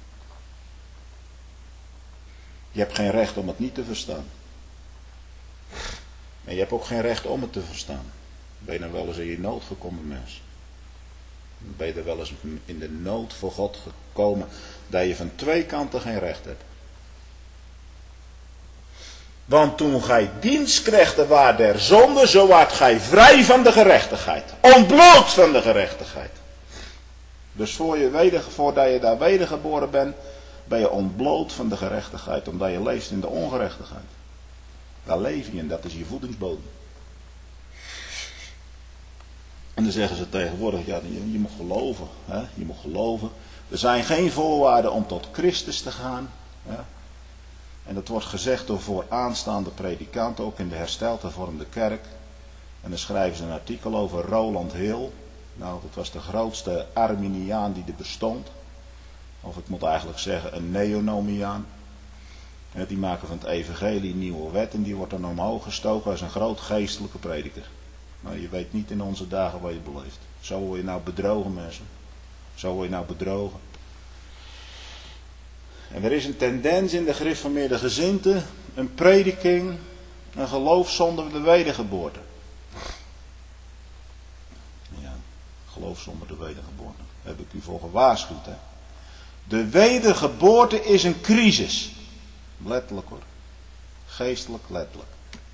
Speaker 1: Je hebt geen recht om het niet te verstaan. En je hebt ook geen recht om het te verstaan. Ben je dan wel eens in je nood gekomen, mens? Ben je er wel eens in de nood voor God gekomen, dat je van twee kanten geen recht hebt? Want toen gij dienst kreegde waar der zonde, zo waart gij vrij van de gerechtigheid. Ontbloot van de gerechtigheid. Dus voor je weder, voordat je daar wedergeboren bent, ben je ontbloot van de gerechtigheid, omdat je leeft in de ongerechtigheid. Daar leef je en dat is je voedingsbodem. En dan zeggen ze tegenwoordig, ja, je, je moet geloven. Hè? Je moet geloven. Er zijn geen voorwaarden om tot Christus te gaan. Hè? En dat wordt gezegd door vooraanstaande predikanten, ook in de hersteld hervormde kerk. En dan schrijven ze een artikel over Roland Hill. Nou, dat was de grootste Arminiaan die er bestond. Of ik moet eigenlijk zeggen een Neonomiaan. Die maken van het evangelie een nieuwe wet en die wordt dan omhoog gestoken als een groot geestelijke prediker. Nou, je weet niet in onze dagen wat je beleeft. Zo word je nou bedrogen, mensen. Zo word je nou bedrogen. En er is een tendens in de gereformeerde gezindte, een prediking, een geloof zonder de wedergeboorte. Ja, geloof zonder de wedergeboorte. Daar heb ik u voor gewaarschuwd, hè. De wedergeboorte is een crisis. Letterlijk hoor. Geestelijk letterlijk.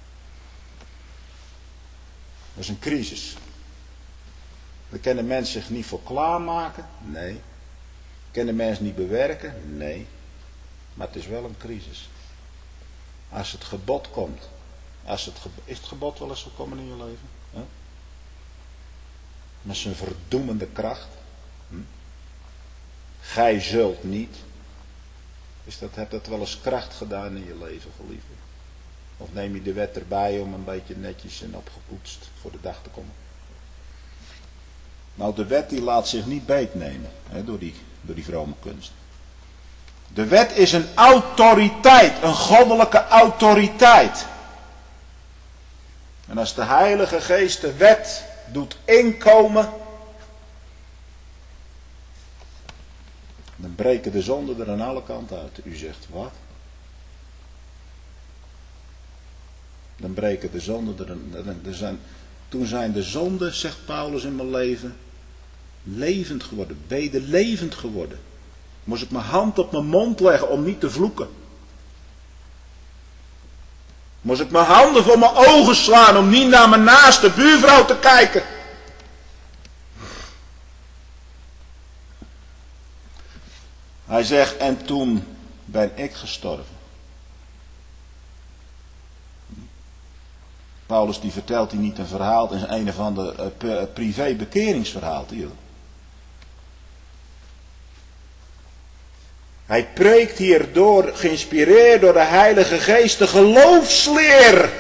Speaker 1: Dat is een crisis. We kunnen mensen zich niet voor klaarmaken? Nee. Kunnen mensen niet bewerken? Nee. Maar het is wel een crisis. Als het gebod komt. Als het gebod, is het gebod wel eens gekomen in je leven? Huh? Met zijn verdoemende kracht. Hm? Gij zult niet. Is dat, heb dat wel eens kracht gedaan in je leven, geliefde? Of neem je de wet erbij om een beetje netjes en opgepoetst voor de dag te komen? Nou, de wet die laat zich niet beetnemen hè, door, die, door die vrome kunst. De wet is een autoriteit, een goddelijke autoriteit. En als de Heilige Geest de wet doet inkomen, dan breken de zonden er aan alle kanten uit. U zegt, wat? Dan breken de zonden er, er zijn, toen zijn de zonden, zegt Paulus in mijn leven,
Speaker 2: Levend geworden, wederlevend geworden. Moest ik mijn hand op mijn mond leggen om niet te vloeken. Moest ik mijn handen voor mijn ogen slaan om niet naar mijn naaste buurvrouw te kijken. Hij zegt, en toen ben ik gestorven. Paulus die vertelt hier niet een verhaal, het is een of ander uh, privé bekeringsverhaal hier. Hij preekt hier door, geïnspireerd door de Heilige Geest, de geloofsleer.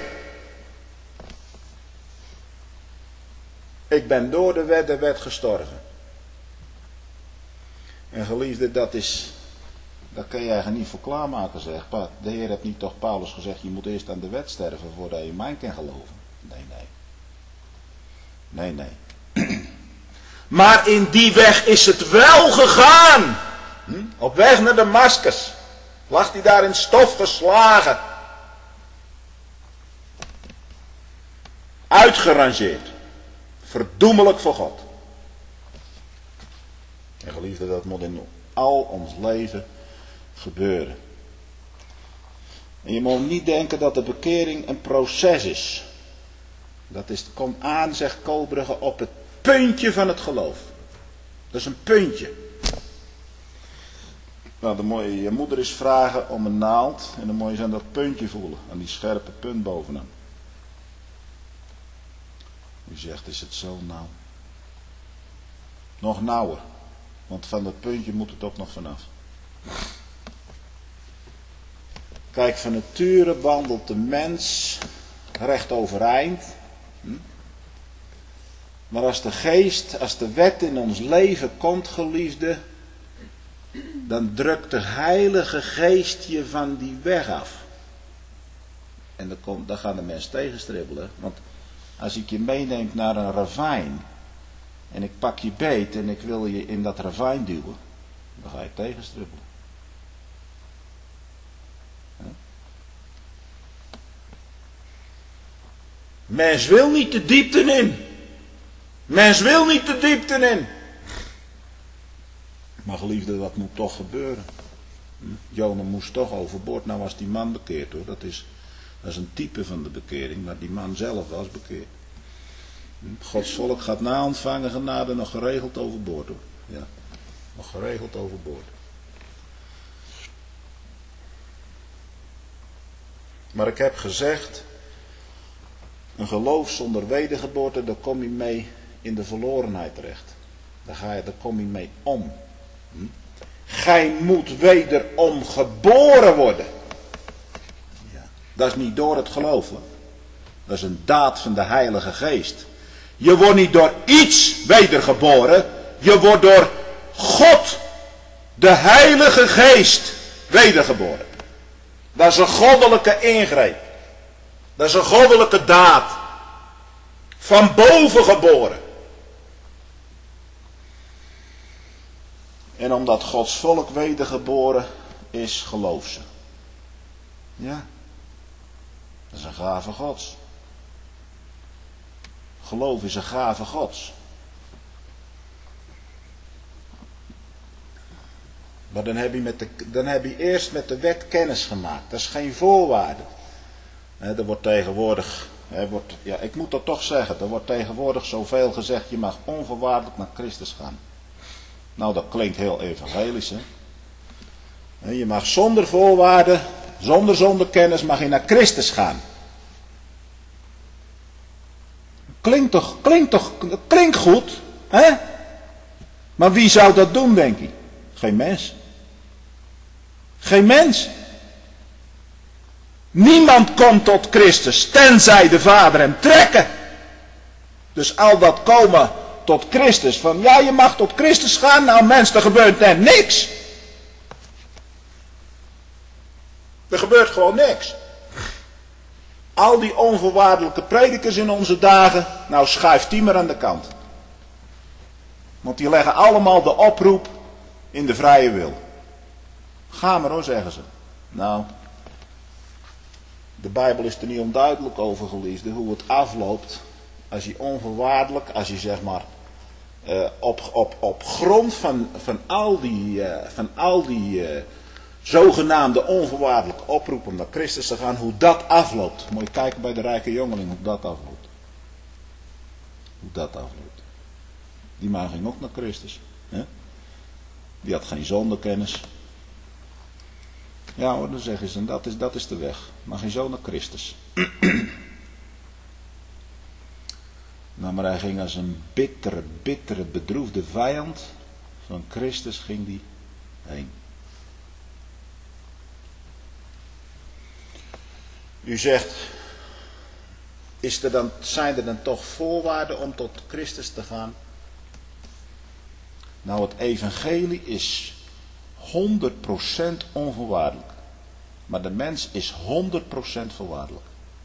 Speaker 2: Ik ben door de wet, de wet gestorven. En geliefde, dat is, dat kan je eigenlijk niet voor klaarmaken, zeg. De Heer heeft niet toch Paulus gezegd, je moet eerst aan de wet sterven voordat je mij kan geloven. Nee, nee. Nee, nee. Maar in die weg is het wel gegaan. Hm? Op weg naar Damaskus. Lag hij daar in stof geslagen. Uitgerangeerd. Verdoemelijk voor God. En geliefde, dat moet in al ons leven gebeuren. En je moet niet denken dat de bekering een proces is. Dat is, komt aan, zegt Koolbrugge, op het puntje van het geloof. Dat is een puntje. Nou, dan moet je je moeder eens vragen om een naald. En dan moet je eens aan dat puntje voelen. Aan die scherpe punt bovenaan. U zegt, is het zo nauw? Nog nauwer. Want van dat puntje moet het ook nog vanaf. Kijk, van nature wandelt de mens recht overeind. Hm? Maar als de geest, als de wet in ons leven komt, geliefde, dan drukt de Heilige Geest je van die weg af. En dan, komt, dan gaan de mensen tegenstribbelen. Want als ik je meeneem naar een ravijn en ik pak je beet en ik wil je in dat ravijn duwen, dan ga je tegenstribbelen. Ja. Mens wil niet de diepte in. Mens wil niet de diepte in. Maar geliefde, dat moet toch gebeuren. Jona moest toch overboord. Nou was die man bekeerd hoor. Dat is, dat is een type van de bekering. Maar die man zelf was bekeerd. Gods volk gaat na ontvangen genade nog geregeld overboord hoor. Ja, nog geregeld overboord. Maar ik heb gezegd, een geloof zonder wedergeboorte, daar kom je mee in de verlorenheid terecht. Daar, ga je, daar kom je mee om. Hm? Gij moet wederom geboren worden. Ja. Dat is niet door het geloven. Dat is een daad van de Heilige Geest. Je wordt niet door iets wedergeboren. Je wordt door God, de Heilige Geest, wedergeboren. Dat is een goddelijke ingreep. Dat is een goddelijke daad. Van boven geboren. En omdat Gods volk wedergeboren is, geloof ze. Ja. Dat is een gave Gods. Geloof is een gave Gods. Maar dan heb je, met de, dan heb je eerst met de wet kennis gemaakt. Dat is geen voorwaarde. He, er wordt tegenwoordig, he, wordt, ja, ik moet dat toch zeggen, er wordt tegenwoordig zoveel gezegd, je mag onvoorwaardelijk naar Christus gaan. Nou, dat klinkt heel evangelisch, hè. He, je mag zonder voorwaarden, zonder zonder kennis, mag je naar Christus gaan. Klinkt toch, klinkt toch, klinkt goed, hè? Maar wie zou dat doen, denk je? Geen mens. Geen mens. Niemand komt tot Christus, tenzij de Vader hem trekken. Dus al dat komen tot Christus, van ja, je mag tot Christus gaan, nou mens, er gebeurt net niks. Er gebeurt gewoon niks. Al die onvoorwaardelijke predikers in onze dagen, nou schuif die maar aan de kant. Want die leggen allemaal de oproep in de vrije wil. Ga maar hoor, zeggen ze. Nou, de Bijbel is er niet onduidelijk over, geliefde, hoe het afloopt als je onvoorwaardelijk, als je zeg maar uh, op, op, op grond van, van al die, uh, van al die uh, zogenaamde onvoorwaardelijke oproep om naar Christus te gaan, hoe dat afloopt. Moet je kijken bij de rijke jongeling hoe dat afloopt. Hoe dat afloopt. Die man ging ook naar Christus. Hè? Die had geen zondekennis. Ja hoor, dan zeggen ze, dat is, dat is de weg. Maar geen zo naar Christus. Nou, maar hij ging als een bittere, bittere, bedroefde vijand van Christus ging die heen. U zegt, is er dan, zijn er dan toch voorwaarden om tot Christus te gaan? Nou, het evangelie is honderd procent onvoorwaardelijk. Maar de mens is honderd procent voorwaardelijk.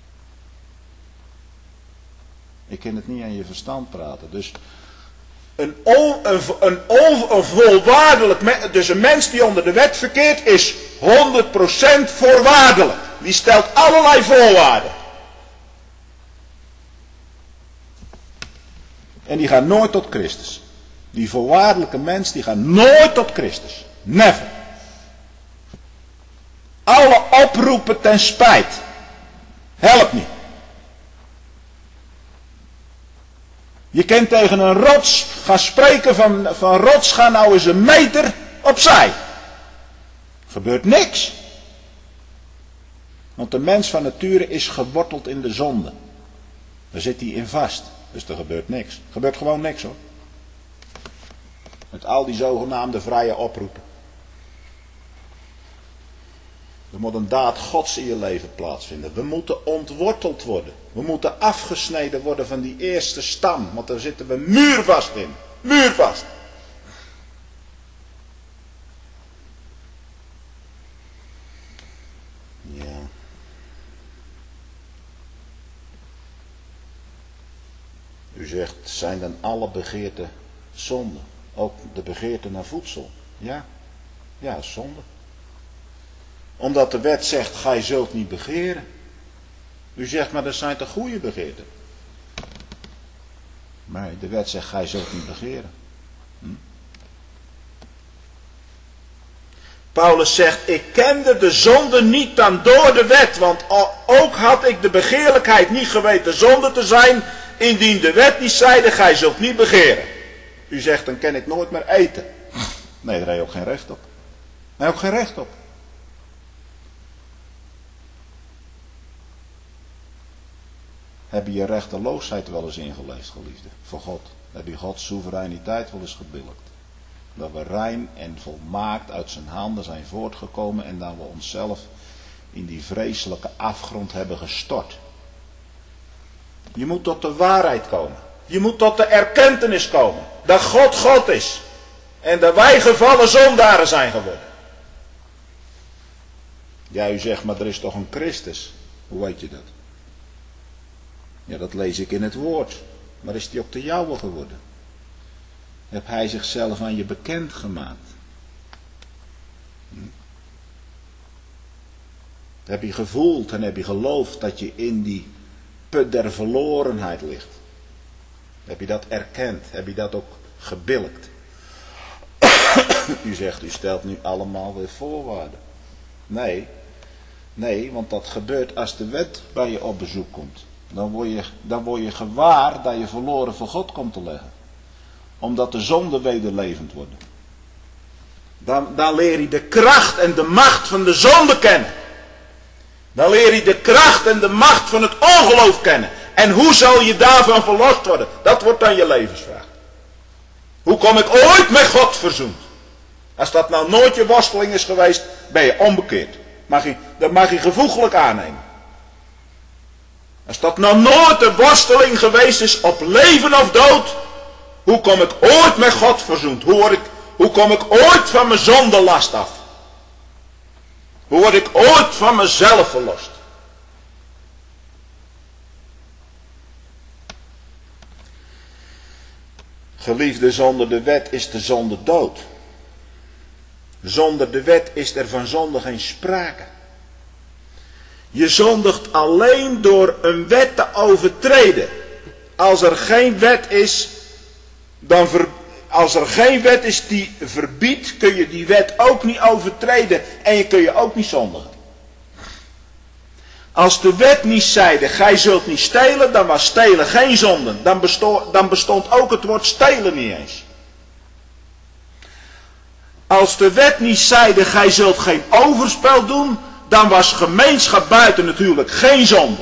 Speaker 2: Ik kan het niet aan je verstand praten. Dus een, on, een, een, on, een volwaardelijk, dus een mens die onder de wet verkeert is honderd procent voorwaardelijk. Die stelt allerlei voorwaarden. En die gaat nooit tot Christus. Die voorwaardelijke mens die gaat nooit tot Christus. Never. Alle oproepen ten spijt. Helpt niet. Je kunt tegen een rots gaan spreken van, van rots, ga nou eens een meter opzij. Gebeurt niks. Want de mens van nature is geworteld in de zonde. Daar zit hij in vast. Dus er gebeurt niks. Er gebeurt gewoon niks hoor. Met al die zogenaamde vrije oproepen. Er moet een daad Gods in je leven plaatsvinden. We moeten ontworteld worden. We moeten afgesneden worden van die eerste stam. Want daar zitten we muurvast in. Muurvast. Ja. U zegt, zijn dan alle begeerten zonde? Ook de begeerte naar voedsel? Ja. Ja, zonde. Omdat de wet zegt, gij zult niet begeren. U zegt, maar dat zijn toch goede begeerten? Nee, de wet zegt, gij zult niet begeren. Hm? Paulus zegt, ik kende de zonde niet dan door de wet, want ook had ik de begeerlijkheid niet geweten zonde te zijn, indien de wet niet zeide, gij zult niet begeren. U zegt, dan kan ik nooit meer eten. Nee, daar heb je ook geen recht op. Daar heb je ook geen recht op. Heb je je rechteloosheid wel eens ingeleefd, geliefde? Voor God. Heb je Gods soevereiniteit wel eens gebillijkt? Dat we rein en volmaakt uit zijn handen zijn voortgekomen en dat we onszelf in die vreselijke afgrond hebben gestort. Je moet tot de waarheid komen. Je moet tot de erkentenis komen. Dat God God is. En dat wij gevallen zondaren zijn geworden. Ja, u zegt, maar er is toch een Christus? Hoe weet je dat? Ja, dat lees ik in het woord. Maar is die ook de jouwe geworden? Heb hij zichzelf aan je bekendgemaakt? Hm? Heb je gevoeld en heb je geloofd dat je in die put der verlorenheid ligt? Heb je dat erkend? Heb je dat ook gebillijkt? U zegt, u stelt nu allemaal weer voorwaarden. Nee, nee, want dat gebeurt als de wet bij je op bezoek komt. Dan word je, dan word je gewaar dat je verloren voor God komt te leggen. Omdat de zonde wederlevend wordt. Dan, dan leer je de kracht en de macht van de zonde kennen. Dan leer je de kracht en de macht van het ongeloof kennen. En hoe zal je daarvan verlost worden? Dat wordt dan je levensvraag. Hoe kom ik ooit met God verzoend? Als dat nou nooit je worsteling is geweest, ben je onbekeerd. Mag je, dat mag je gevoeglijk aannemen. Als dat nou nooit de worsteling geweest is op leven of dood, hoe kom ik ooit met God verzoend? Hoe, word ik, hoe kom ik ooit van mijn zondelast af? Hoe word ik ooit van mezelf verlost? Geliefde, zonder de wet is de zonde dood. Zonder de wet is er van zonde geen sprake. Je zondigt alleen door een wet te overtreden. Als er geen wet is, dan ver, als er geen wet is die verbiedt, kun je die wet ook niet overtreden en je kun je ook niet zondigen. Als de wet niet zeide, gij zult niet stelen, dan was stelen geen zonde. Dan bestond, dan bestond ook het woord stelen niet eens. Als de wet niet zeide, gij zult geen overspel doen, dan was gemeenschap buiten natuurlijk geen zonde.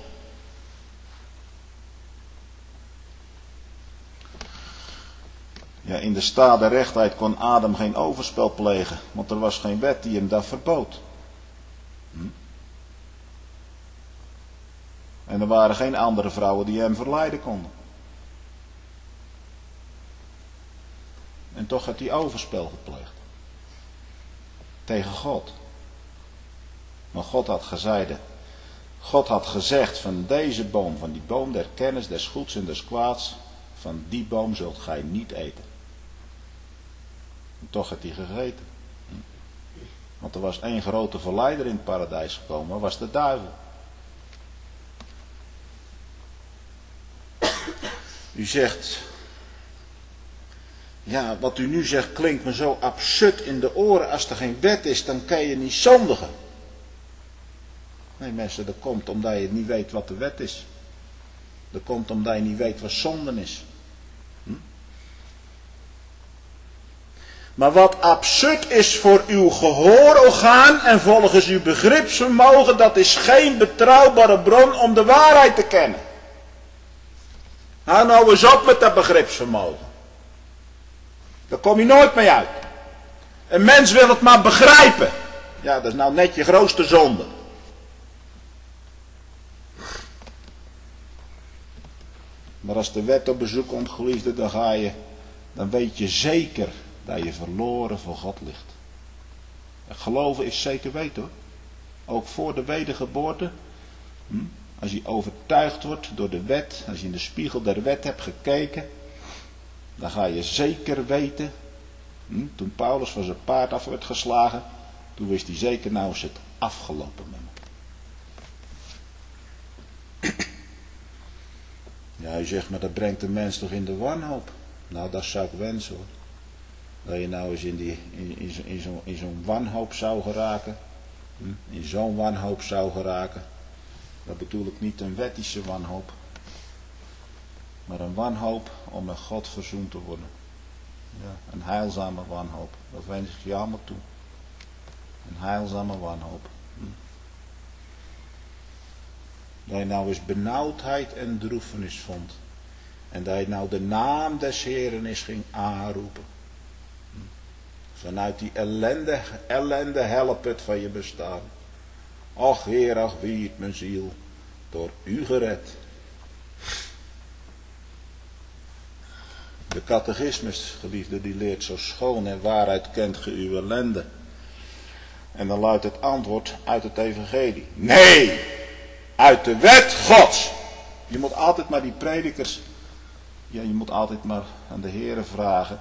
Speaker 2: Ja, in de staat der rechtheid kon Adam geen overspel plegen, want er was geen wet die hem dat verbood. Hm? En er waren geen andere vrouwen die hem verleiden konden. En toch had hij overspel gepleegd. Tegen God. Maar God had gezeide. God had gezegd van deze boom, van die boom der kennis des goeds en des kwaads, van die boom zult gij niet eten. En toch had hij gegeten. Want er was één grote verleider in het paradijs gekomen, dat was de duivel. U zegt, ja, wat u nu zegt klinkt me zo absurd in de oren. Als er geen wet is, dan kan je niet zondigen. Nee mensen, dat komt omdat je niet weet wat de wet is. Dat komt omdat je niet weet wat zonden is. Hm? Maar wat absurd is voor uw gehoororgaan en volgens uw begripsvermogen, dat is geen betrouwbare bron om de waarheid te kennen. Hou nou eens op met dat begripsvermogen. Daar kom je nooit mee uit. Een mens wil het maar begrijpen. Ja, dat is nou net je grootste zonde. Maar als de wet op bezoek komt, geliefde, dan ga je, dan weet je zeker dat je verloren voor God ligt. Geloven is zeker weten hoor. Ook voor de wedergeboorte. Hm? Als je overtuigd wordt door de wet, als je in de spiegel der wet hebt gekeken, dan ga je zeker weten, hm, toen Paulus van zijn paard af werd geslagen, toen wist hij zeker, nou is het afgelopen met me. Ja, u zegt, maar dat brengt de mens toch in de wanhoop? Nou, dat zou ik wensen hoor. Dat je nou eens in, die, in, in, in zo'n in zo'n wanhoop zou geraken. Hm, in zo'n wanhoop zou geraken. Dat bedoel ik niet een wettische wanhoop. Maar een wanhoop om met God verzoend te worden. Ja, een heilzame wanhoop. Dat wens ik je allemaal toe. Een heilzame wanhoop. Hm. Dat je nou eens benauwdheid en droefenis vond. En dat je nou de naam des Heeren is ging aanroepen. Hm. Vanuit die ellende, ellende helpet van je bestaan. Ach Heer, ach wie het mijn ziel door u gered. De catechismus, geliefde, die leert zo schoon en waaruit kent ge uw ellende. En dan luidt het antwoord uit het evangelie. Nee, uit de wet Gods. Je moet altijd maar die predikers, ja, je moet altijd maar aan de Heere vragen.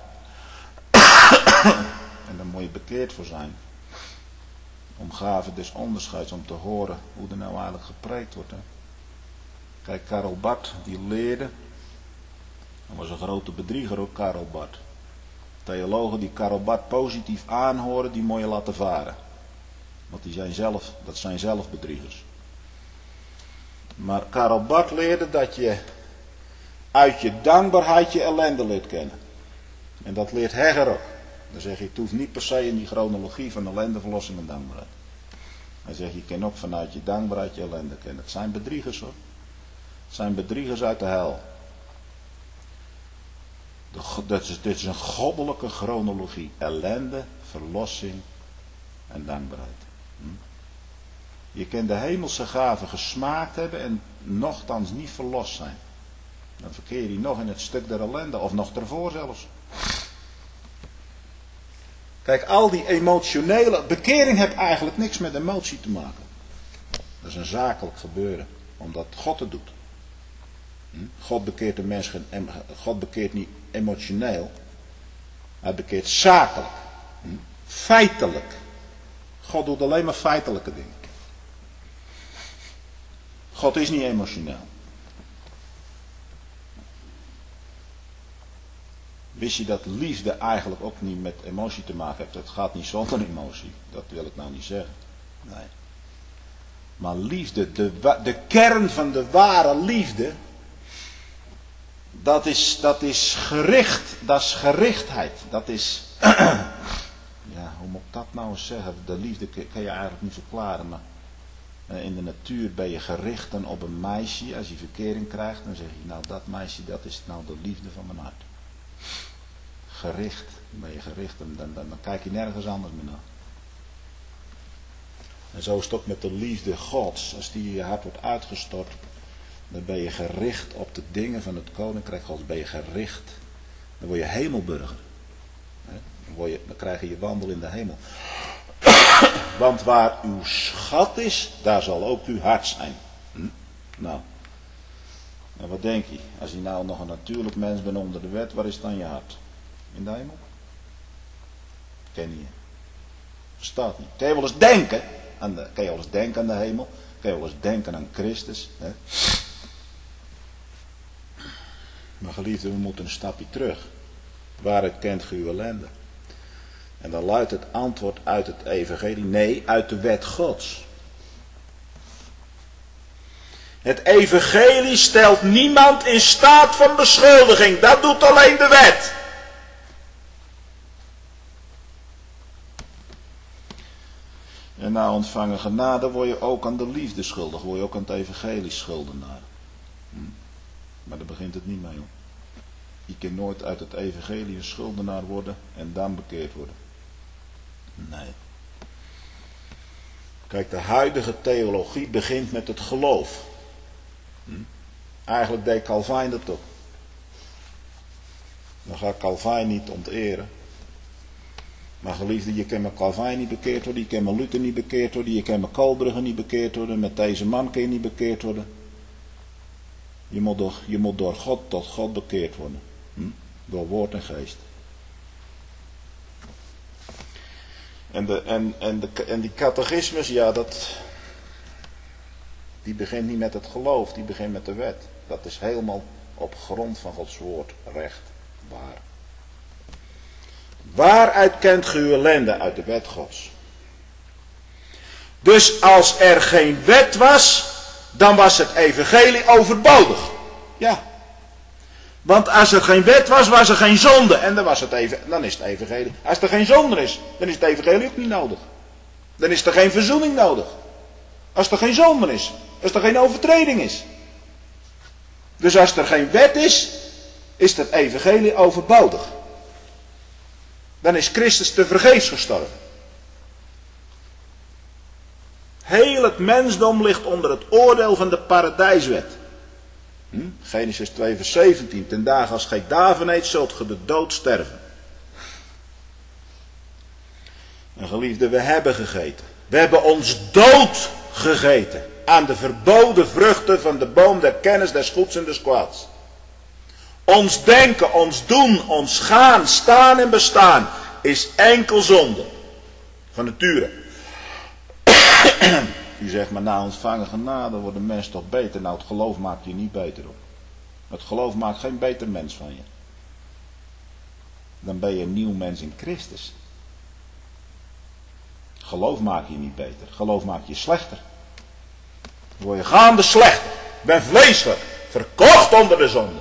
Speaker 2: En daar moet je bekeerd voor zijn. Om gave des onderscheids, om te horen hoe er nou eigenlijk gepreekt wordt. Hè. Kijk, Karel Barth, die leerde. Dat was een grote bedrieger ook, Karel Barth. Theologen die Karel Barth positief aanhoren, die moet je laten varen. Want die zijn zelf, dat zijn zelf bedriegers. Maar Karel Barth leerde dat je uit je dankbaarheid je ellende leert kennen. En dat leert Hegger ook. Dan zeg je, het hoeft niet per se in die chronologie van ellende, verlossing en dankbaarheid. Hij zegt, je kan ook vanuit je dankbaarheid je ellende kennen. Het zijn bedriegers hoor. Het zijn bedriegers uit de hel. Dit is, dit is een goddelijke chronologie. Ellende, verlossing en dankbaarheid. Hm? Je kan de hemelse gaven gesmaakt hebben en nochtans niet verlost zijn. Dan verkeer je nog in het stuk der ellende, of nog ervoor zelfs. Kijk, al die emotionele... Bekering heeft eigenlijk niks met emotie te maken. Dat is een zakelijk gebeuren. Omdat God het doet. God bekeert de mens, God bekeert niet emotioneel. Hij bekeert zakelijk. Feitelijk. God doet alleen maar feitelijke dingen. God is niet emotioneel. Wist je dat liefde eigenlijk ook niet met emotie te maken heeft? Het gaat niet zonder emotie. Dat wil ik nou niet zeggen. Nee. Maar liefde, de, de kern van de ware liefde, dat is, dat is gericht, dat is gerichtheid. Dat is, ja, hoe moet ik dat nou eens zeggen? De liefde kan je eigenlijk niet verklaren, maar in de natuur ben je gericht dan op een meisje. Als je verkering krijgt, dan zeg je, nou dat meisje, dat is nou de liefde van mijn hart. Gericht, dan ben je gericht, dan, dan, dan, dan kijk je nergens anders meer naar. En zo is het ook met de liefde Gods. Als die in je hart wordt uitgestort, dan ben je gericht op de dingen van het koninkrijk Gods. Ben je gericht. Dan word je hemelburger. Dan, word je, dan krijg je je wandel in de hemel. Want waar uw schat is, daar zal ook uw hart zijn. Hm? Nou. En wat denk je? Als je nou nog een natuurlijk mens bent onder de wet, waar is dan je hart? In de hemel? Ken je. Verstaat niet. Kan je wel eens denken? Aan de, kan je wel eens denken aan de hemel? Kan je wel eens denken aan Christus? Hè? Maar geliefde, we moeten een stapje terug. Waaruit kent ge uw ellende? En dan luidt het antwoord uit het evangelie. Nee, uit de wet Gods. Het evangelie stelt niemand in staat van beschuldiging. Dat doet alleen de wet. En na ontvangen genade word je ook aan de liefde schuldig. Word je ook aan het evangelie schuldenaar. Hm. Maar daar begint het niet mee om. Je kan nooit uit het evangelie een schuldenaar worden en dan bekeerd worden. Nee. Kijk, de huidige theologie begint met het geloof. Hm. Eigenlijk deed Calvijn dat ook. Dan ga ik Calvijn niet onteren. Maar geliefde, je kan met Calvijn niet bekeerd worden, je kan met Luther niet bekeerd worden, je kan met Koolbrugge niet bekeerd worden, met deze man kan je niet bekeerd worden. Je moet door, je moet door God tot God bekeerd worden. Hm? Door woord en geest. En, de, en, en, de, en die catechismus, ja, dat, die begint niet met het geloof, die begint met de wet. Dat is helemaal op grond van Gods woord recht, waar. Waaruit kent ge uw ellende? Uit de wet Gods. Dus als er geen wet was, dan was het evangelie overbodig. Ja. Want als er geen wet was, was er geen zonde. En dan, was het even, dan is het evangelie. Als er geen zonde is, dan is het evangelie ook niet nodig. Dan is er geen verzoening nodig. Als er geen zonde is. Als er geen overtreding is. Dus als er geen wet is, is het evangelie overbodig. Dan is Christus tevergeefs gestorven. Heel het mensdom ligt onder het oordeel van de paradijswet. Hm? Genesis twee vers zeventien. Ten dagen als gij daarvan eet, zult ge de dood sterven. En geliefde, we hebben gegeten. We hebben ons dood gegeten. Aan de verboden vruchten van de boom der kennis des goeds en des kwaads. Ons denken, ons doen, ons gaan, staan en bestaan is enkel zonde. Van nature. U zegt maar na ontvangen genade wordt de mens toch beter. Nou, het geloof maakt je niet beter op. Het geloof maakt geen beter mens van je. Dan ben je een nieuw mens in Christus. Geloof maakt je niet beter. Geloof maakt je slechter. Dan word je gaande slechter. Ben vleeselijk. Verkocht onder de zonde.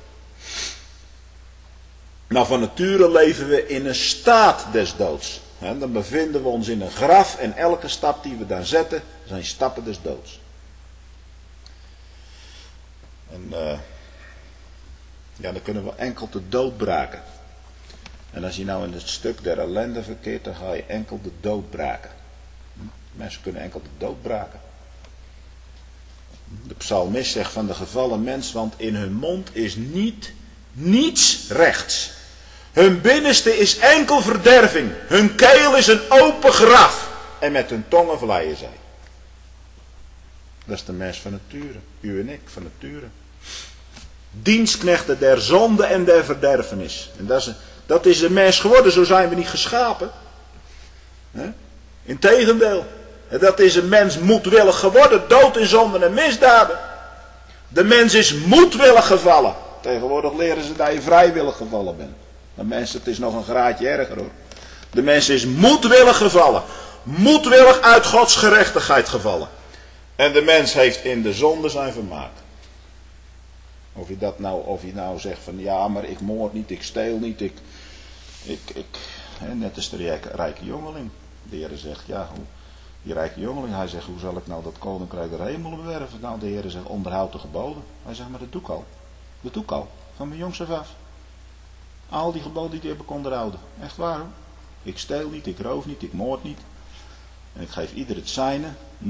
Speaker 2: Nou, van nature leven we in een staat des doods. He, dan bevinden we ons in een graf en elke stap die we daar zetten zijn stappen des doods. En uh, ja, dan kunnen we enkel de dood braken. En als je nou in het stuk der ellende verkeert, dan ga je enkel de dood braken. Mensen kunnen enkel de dood braken. De psalmist zegt van de gevallen mens, want in hun mond is niet, niets rechts. Hun binnenste is enkel verderving. Hun keel is een open graf. En met hun tongen vleien zij. Dat is de mens van nature. U en ik van nature. Dienstknechten der zonde en der verderfenis. En dat is, dat is de mens geworden. Zo zijn we niet geschapen. Integendeel. Dat is een mens moedwillig geworden. Dood in zonden en misdaden. De mens is moedwillig gevallen. Tegenwoordig leren ze dat je vrijwillig gevallen bent. Maar mensen, het is nog een graadje erger hoor. De mens is moedwillig gevallen. Moedwillig uit Gods gerechtigheid gevallen. En de mens heeft in de zonde zijn vermaak. Of je dat nou, of je nou zegt van ja, maar ik moord niet, ik steel niet, ik, ik, ik hè, net als de rijke, rijke jongeling. De Heer zegt, ja, hoe, die rijke jongeling, hij zegt, hoe zal ik nou dat koninkrijk der hemelen bewerven? Nou, de Heer zegt, onderhoud de geboden. Hij zegt, maar dat doe ik al. Dat doe ik al, van mijn jongs af af. Al die geboden die heb ik onderhouden. Echt waar hoor. Ik steel niet, ik roof niet, ik moord niet. En ik geef ieder het zijne. Hm?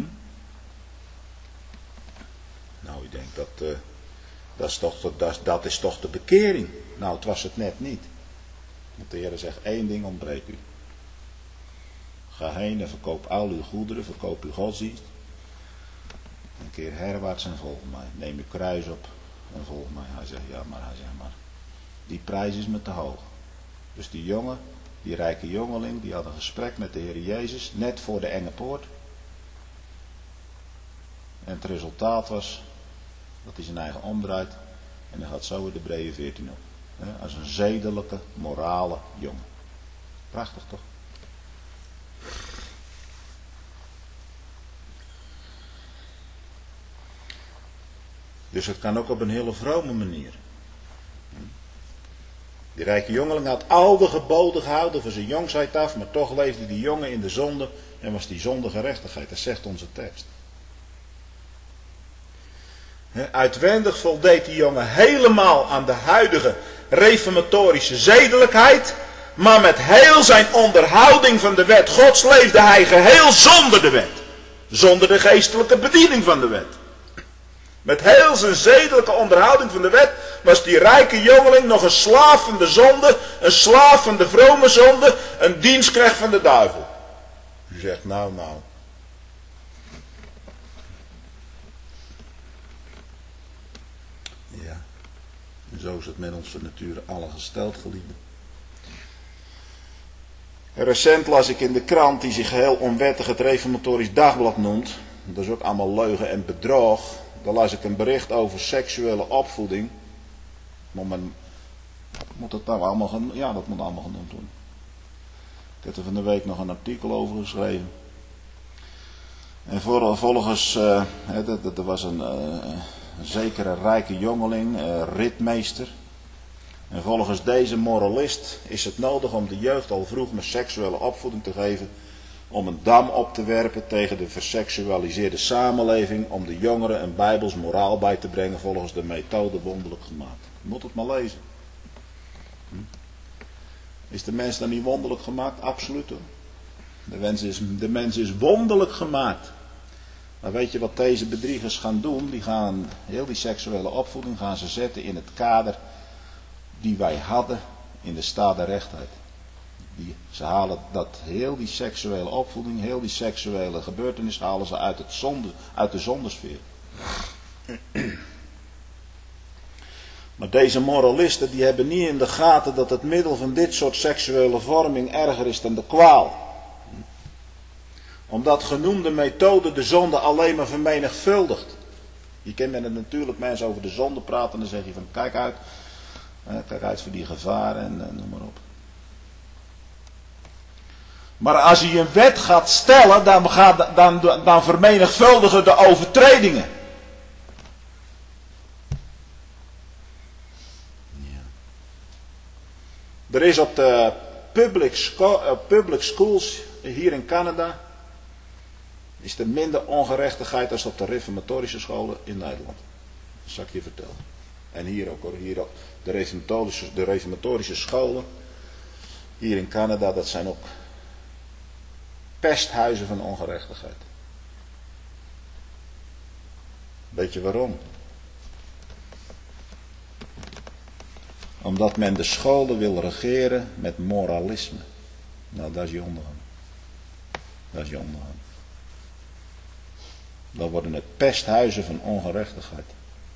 Speaker 2: Nou, ik denk dat, uh, dat, is toch, dat, dat is toch de bekering. Nou, het was het net niet. Want de Heer zegt, één ding ontbreekt u. Ga heen en verkoop al uw goederen, verkoop uw godsdienst. Een keer herwaarts en volg mij. Neem uw kruis op en volg mij. Hij zegt, ja, maar hij zegt maar. Die prijs is me te hoog. Dus die jongen, die rijke jongeling, die had een gesprek met de Heer Jezus, net voor de enge poort. En het resultaat was dat hij zijn eigen omdraait. En dan gaat zo weer de brede veertien op. He, als een zedelijke, morale jongen. Prachtig toch? Dus het kan ook op een hele vrome manier. Die rijke jongeling had al de geboden gehouden van zijn jongsheid af, maar toch leefde die jongen in de zonde en was die zonde gerechtigheid. Dat zegt onze tekst. He, uitwendig voldeed die jongen helemaal aan de huidige reformatorische zedelijkheid, maar met heel zijn onderhouding van de wet Gods leefde hij geheel zonder de wet. Zonder de geestelijke bediening van de wet. Met heel zijn zedelijke onderhouding van de wet was die rijke jongeling nog een slaaf van de zonde, een slaaf van de vrome zonde, een dienstknecht van de duivel. U zegt nou nou. Ja, en zo is het met onze natuur allen gesteld, geliefden. Recent las ik in de krant die zich heel onwettig het Reformatorisch Dagblad noemt. Dat is ook allemaal leugen en bedrog. Daar las ik een bericht over seksuele opvoeding. Maar men, moet het nou allemaal genoemd? Ja, dat moet allemaal genoemd worden. Ik heb er van de week nog een artikel over geschreven. En volgens, uh, er was een, uh, een zekere rijke jongeling, uh, ritmeester. En volgens deze moralist is het nodig om de jeugd al vroeg met seksuele opvoeding te geven. Om een dam op te werpen tegen de verseksualiseerde samenleving. Om de jongeren een bijbels moraal bij te brengen volgens de methode wonderlijk gemaakt. Je moet het maar lezen. Hm? Is de mens dan niet wonderlijk gemaakt? Absoluut hoor. De mens is, de mens is wonderlijk gemaakt. Maar weet je wat deze bedriegers gaan doen? Die gaan heel die seksuele opvoeding gaan ze zetten in het kader die wij hadden in de staat der rechtheid. Die, ze halen dat heel die seksuele opvoeding, heel die seksuele gebeurtenis halen ze uit, het zonde, uit de zondesfeer. Maar deze moralisten die hebben niet in de gaten dat het middel van dit soort seksuele vorming erger is dan de kwaal. Omdat genoemde methode de zonde alleen maar vermenigvuldigt. Je kent met het natuurlijk mensen over de zonde praten en dan zeg je van kijk uit, kijk uit voor die gevaren en, en noem maar op. Maar als je een wet gaat stellen, dan, gaat, dan, dan vermenigvuldigen de overtredingen. Ja. Er is op de public, sco- public schools hier in Canada is er minder ongerechtigheid dan op de reformatorische scholen in Nederland. Dat zal ik je vertellen. En hier ook hoor, hier ook. De reformatorische, de reformatorische scholen hier in Canada, dat zijn ook pesthuizen van ongerechtigheid. Weet je waarom? Omdat men de scholen wil regeren met moralisme. Nou, dat is je ondergang. Dat is je ondergang. Dan worden het pesthuizen van ongerechtigheid.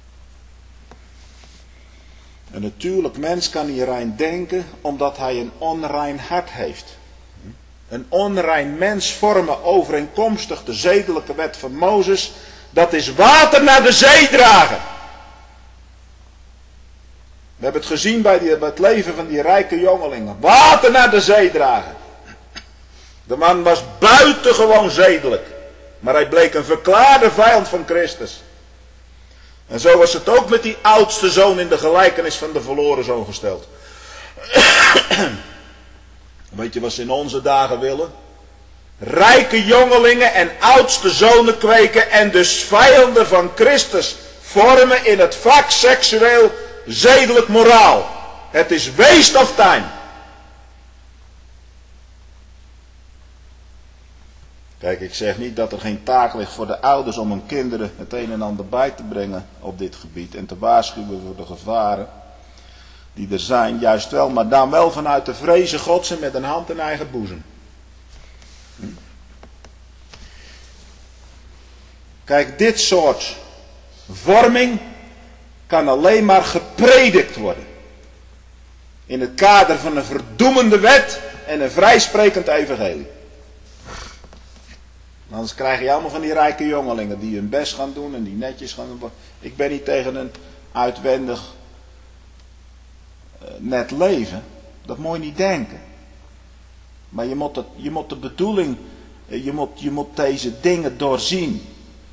Speaker 2: Een natuurlijk mens kan niet rein denken omdat hij een onrein hart heeft. Een onrein mens vormen overeenkomstig de zedelijke wet van Mozes, dat is water naar de zee dragen. We hebben het gezien bij, die, bij het leven van die rijke jongelingen. Water naar de zee dragen. De man was buitengewoon zedelijk. Maar hij bleek een verklaarde vijand van Christus. En zo was het ook met die oudste zoon in de gelijkenis van de verloren zoon gesteld. Weet je wat ze in onze dagen willen? Rijke jongelingen en oudste zonen kweken en dus vijanden van Christus vormen in het vak seksueel zedelijk moraal. Het is waste of time. Kijk, ik zeg niet dat er geen taak ligt voor de ouders om hun kinderen het een en ander bij te brengen op dit gebied en te waarschuwen voor de gevaren die er zijn, juist wel, maar dan wel vanuit de vreze Gods en met een hand in eigen boezem. Hm? Kijk, dit soort vorming kan alleen maar gepredikt worden. In het kader van een verdoemende wet en een vrijsprekend evangelie. Anders krijg je allemaal van die rijke jongelingen die hun best gaan doen en die netjes gaan doen. Ik ben niet tegen een uitwendig uh, net leven. Dat moet je niet denken. Maar je moet, het, je moet de bedoeling, je moet, je moet deze dingen doorzien.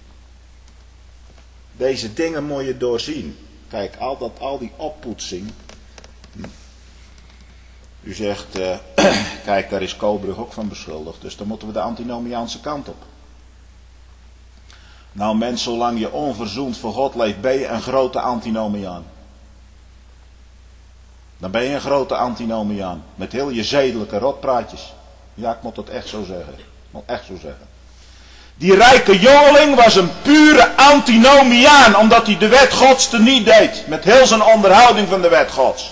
Speaker 2: Deze dingen moet je doorzien. Kijk, al, dat, al die oppoetsing. U zegt, uh, kijk, daar is Koolbrug ook van beschuldigd. Dus dan moeten we de antinomiaanse kant op. Nou mens, zolang je onverzoend voor God leeft, ben je een grote antinomiaan. Dan ben je een grote antinomiaan. Met heel je zedelijke rotpraatjes. Ja, ik moet dat echt zo zeggen. Ik moet echt zo zeggen. Die rijke jongeling was een pure antinomiaan, omdat hij de wet Gods teniet deed. Met heel zijn onderhouding van de wet Gods.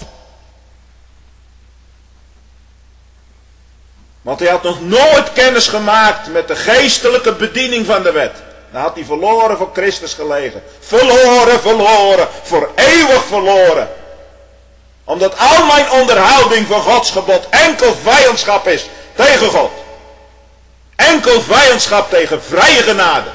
Speaker 2: Want hij had nog nooit kennis gemaakt met de geestelijke bediening van de wet. Dan had hij verloren voor Christus gelegen. Verloren, verloren, voor eeuwig verloren. Omdat al mijn onderhouding van Gods gebod enkel vijandschap is tegen God. Enkel vijandschap tegen vrije genade.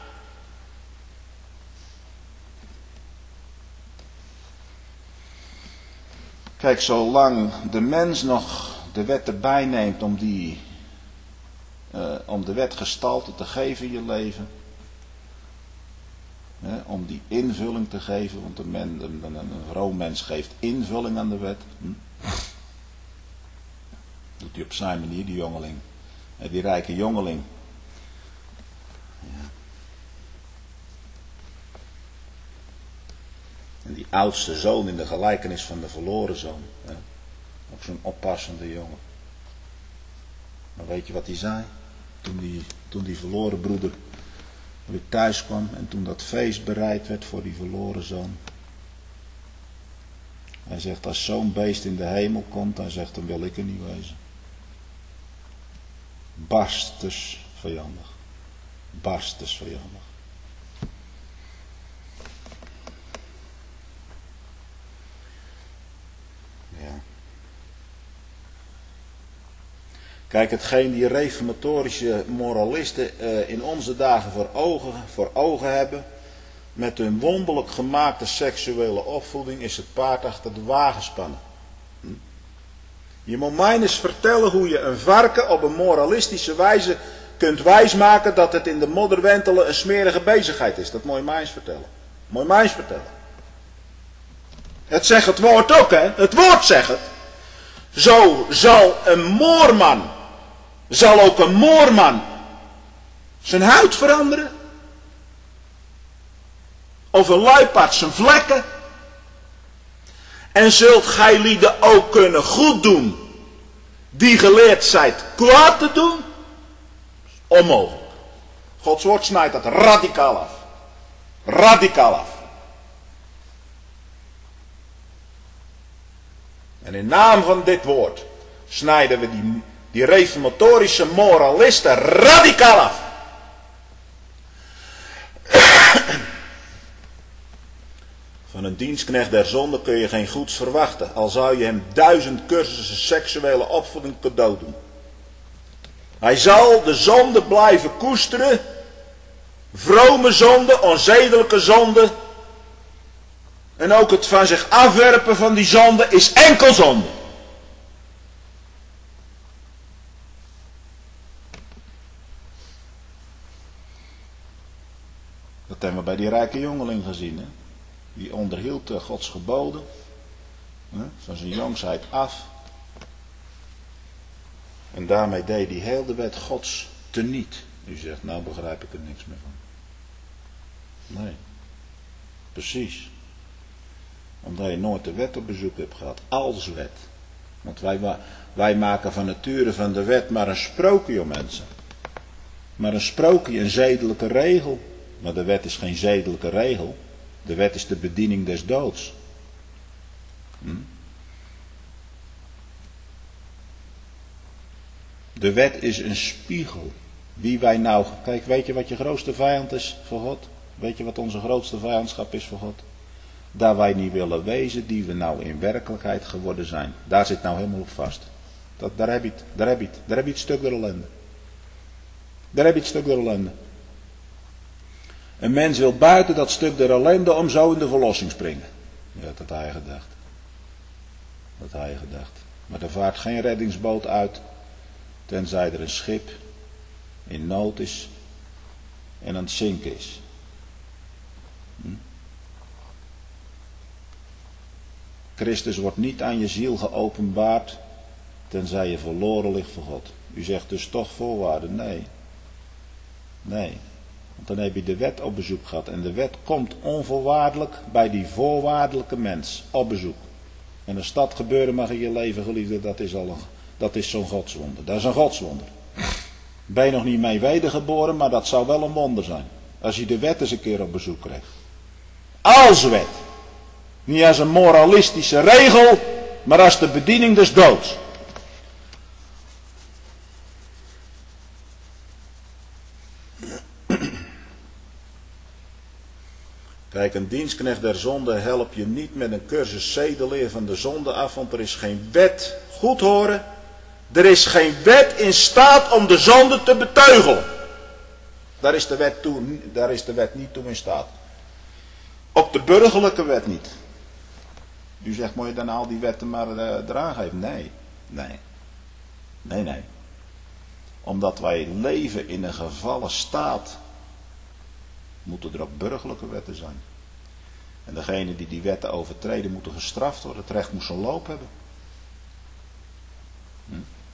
Speaker 2: Kijk, zolang de mens nog de wet erbij neemt om, die, uh, om de wet gestalte te geven in je leven. Hè, om die invulling te geven, want een, men, een, een, een vroom mens geeft invulling aan de wet. Hm? Doet hij op zijn manier, die jongeling. En die rijke jongeling. Ja. En die oudste zoon in de gelijkenis van de verloren zoon. Hè? Ook zo'n oppassende jongen. Maar weet je wat hij zei? Toen die, toen die verloren broeder weer thuis kwam en toen dat feest bereid werd voor die verloren zoon. Hij zegt, als zo'n beest in de hemel komt, hij zegt, dan wil ik er niet wezen. Barstes vijandig. Barstes vijandig. Ja. Kijk, hetgeen die reformatorische moralisten uh, in onze dagen voor ogen, voor ogen hebben, met hun wonderlijk gemaakte seksuele opvoeding, is het paard achter de wagen spannen. Hm? Je moet mij eens vertellen hoe je een varken op een moralistische wijze kunt wijsmaken dat het in de modderwentelen een smerige bezigheid is. Dat moet je mij eens vertellen. Moet je mij eens vertellen. Het zegt het woord ook, hè. Het woord zegt het. Zo zal een moorman, zal ook een moorman zijn huid veranderen. Of een luipaard zijn vlekken. En zult gij lieden ook kunnen goed doen, die geleerd zijt kwaad te doen? Onmogelijk. Gods woord snijdt dat radicaal af. Radicaal af. En in naam van dit woord snijden we die, die reformatorische moralisten radicaal af. Van een dienstknecht der zonde kun je geen goeds verwachten, al zou je hem duizend cursussen seksuele opvoeding cadeau doen. Hij zal de zonde blijven koesteren, vrome zonde, onzedelijke zonde, En ook het van zich afwerpen van die zonde is enkel zonde. Dat hebben we bij die rijke jongeling gezien. Hè? Die onderhield Gods geboden. Hè? Van zijn jongsheid af. En daarmee deed hij heel de wet Gods teniet. U zegt, nou begrijp ik er niks meer van. Nee. Precies. Omdat je nooit de wet op bezoek hebt gehad. Als wet. Want wij, wij maken van nature van de wet maar een sprookje om mensen. Maar een sprookje, een zedelijke regel. Maar de wet is geen zedelijke regel. De wet is de bediening des doods. Hm? De wet is een spiegel. Wie wij nou... Kijk, weet je wat je grootste vijand is voor God? Weet je wat onze grootste vijandschap is voor God? Daar wij niet willen wezen die we nou in werkelijkheid geworden zijn. Daar zit nou helemaal op vast. Dat, daar heb je het, daar heb je het. Daar heb je het stuk der ellende. Daar heb je het stuk der ellende. Een mens wil buiten dat stuk der ellende om zo in de verlossing springen. Ja, dat had hij gedacht. Dat had hij gedacht. Maar er vaart geen reddingsboot uit, tenzij er een schip in nood is en aan het zinken is. Hm? Christus wordt niet aan je ziel geopenbaard, tenzij je verloren ligt voor God. U zegt dus toch voorwaarden? Nee. Nee. Want dan heb je de wet op bezoek gehad. En de wet komt onvoorwaardelijk bij die voorwaardelijke mens op bezoek. En als dat gebeuren mag in je leven, geliefde, dat is al een, dat is zo'n godswonder. Dat is een godswonder. Ben je nog niet mee wedergeboren, maar dat zou wel een wonder zijn. Als je de wet eens een keer op bezoek krijgt. Als wet. Niet als een moralistische regel, maar als de bediening des doods. Kijk, een dienstknecht der zonde help je niet met een cursus zedeleer van de zonde af, want er is geen wet, goed horen, er is geen wet in staat om de zonde te beteugelen. Daar is de wet, toe, daar is de wet niet toe in staat. Op de burgerlijke wet niet. U zegt, moet je dan al die wetten maar uh, eraan geven? Nee, nee, nee, nee. Omdat wij leven in een gevallen staat, moeten er ook burgerlijke wetten zijn. En degenen die die wetten overtreden moeten gestraft worden. Het recht moet zijn loop hebben. Hm?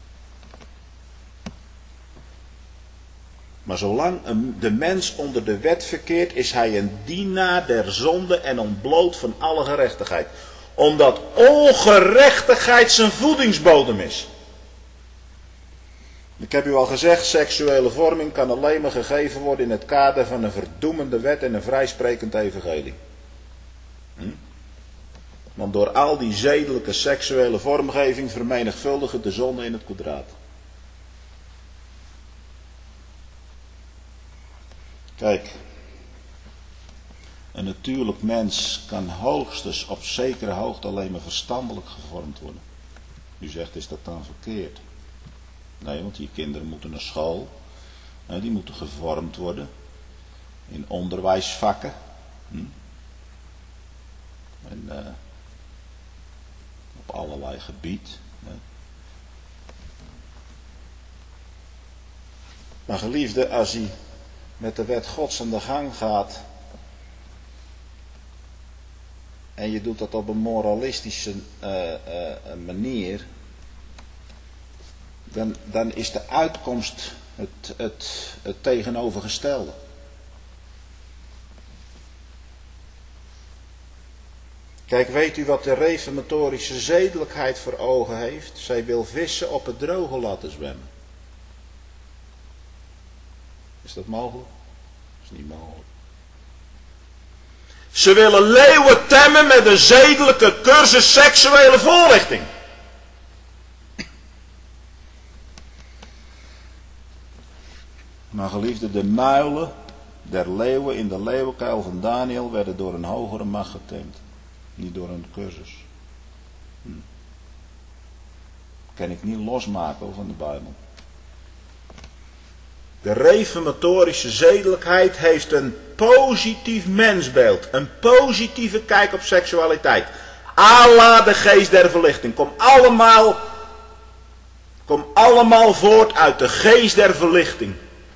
Speaker 2: Maar zolang een, de mens onder de wet verkeert, is hij een dienaar der zonde en ontbloot van alle gerechtigheid. Omdat ongerechtigheid zijn voedingsbodem is. Ik heb u al gezegd, seksuele vorming kan alleen maar gegeven worden in het kader van een verdoemende wet en een vrijsprekend evangelie. Hm? Want door al die zedelijke seksuele vormgeving vermenigvuldigen de zonde in het kwadraat. Kijk, een natuurlijk mens kan hoogstens op zekere hoogte alleen maar verstandelijk gevormd worden. U zegt, is dat dan verkeerd? Nee, want die kinderen moeten naar school. Die moeten gevormd worden. In onderwijsvakken. Hm? En uh, op allerlei gebied. Hè. Maar geliefde, als hij met de wet Gods aan de gang gaat. En je doet dat op een moralistische uh, uh, manier. Dan, dan is de uitkomst het, het, het tegenovergestelde. Kijk, weet u wat de reformatorische zedelijkheid voor ogen heeft? Zij wil vissen op het droge laten zwemmen. Is dat mogelijk? Dat is niet mogelijk. Ze willen leeuwen temmen met een zedelijke cursus seksuele voorlichting. Maar geliefde, de muilen der leeuwen in de leeuwenkuil van Daniel werden door een hogere macht getemd. Niet door een cursus. Hm. Kan ik niet losmaken van de Bijbel. De reformatorische zedelijkheid heeft een positief mensbeeld. Een positieve kijk op seksualiteit. Allah de geest der verlichting. Kom allemaal, kom allemaal voort uit de geest der verlichting.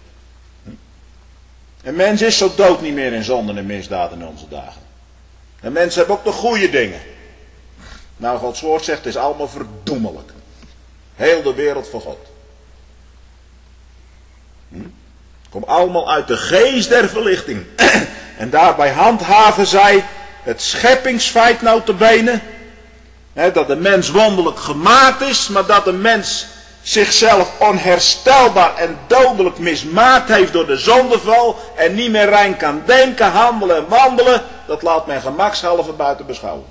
Speaker 2: Een mens is zo dood niet meer in zonde en misdaad in onze dagen. En mensen hebben ook de goede dingen. Nou, Gods woord zegt, het is allemaal verdoemelijk. Heel de wereld voor God. Hm? Kom allemaal uit de geest der verlichting. En daarbij handhaven zij het scheppingsfeit notabene. Hè, dat de mens wonderlijk gemaakt is, maar dat de mens zichzelf onherstelbaar en dodelijk mismaakt heeft door de zondeval en niet meer rein kan denken, handelen en wandelen, dat laat men gemakshalve buiten beschouwen.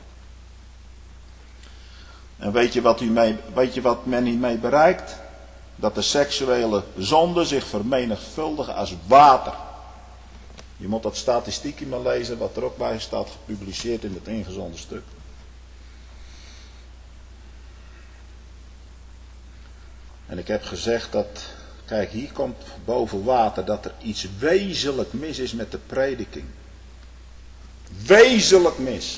Speaker 2: En weet je wat, u mee, weet je wat men hiermee bereikt? Dat de seksuele zonden zich vermenigvuldigen als water. Je moet dat statistiekje maar lezen, wat er ook bij staat, gepubliceerd in het ingezonden stuk. En ik heb gezegd dat, kijk, hier komt boven water dat er iets wezenlijk mis is met de prediking. Wezenlijk mis.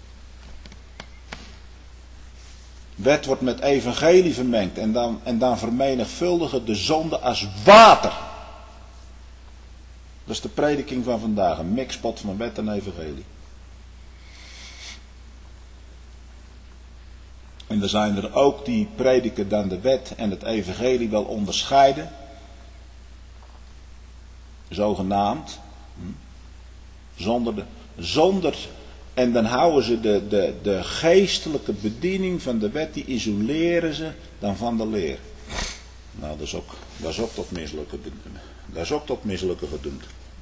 Speaker 2: Wet wordt met evangelie vermengd en dan, en dan vermenigvuldigen de zonde als water. Dat is de prediking van vandaag, een mixpot van wet en evangelie. En er zijn er ook die prediken dan de wet en het evangelie wel onderscheiden. Zogenaamd. Zonder, de, zonder en dan houden ze de, de, de geestelijke bediening van de wet, die isoleren ze dan van de leer. Nou, dat is ook, dat is ook tot mislukken, dat is ook tot mislukken gedoemd.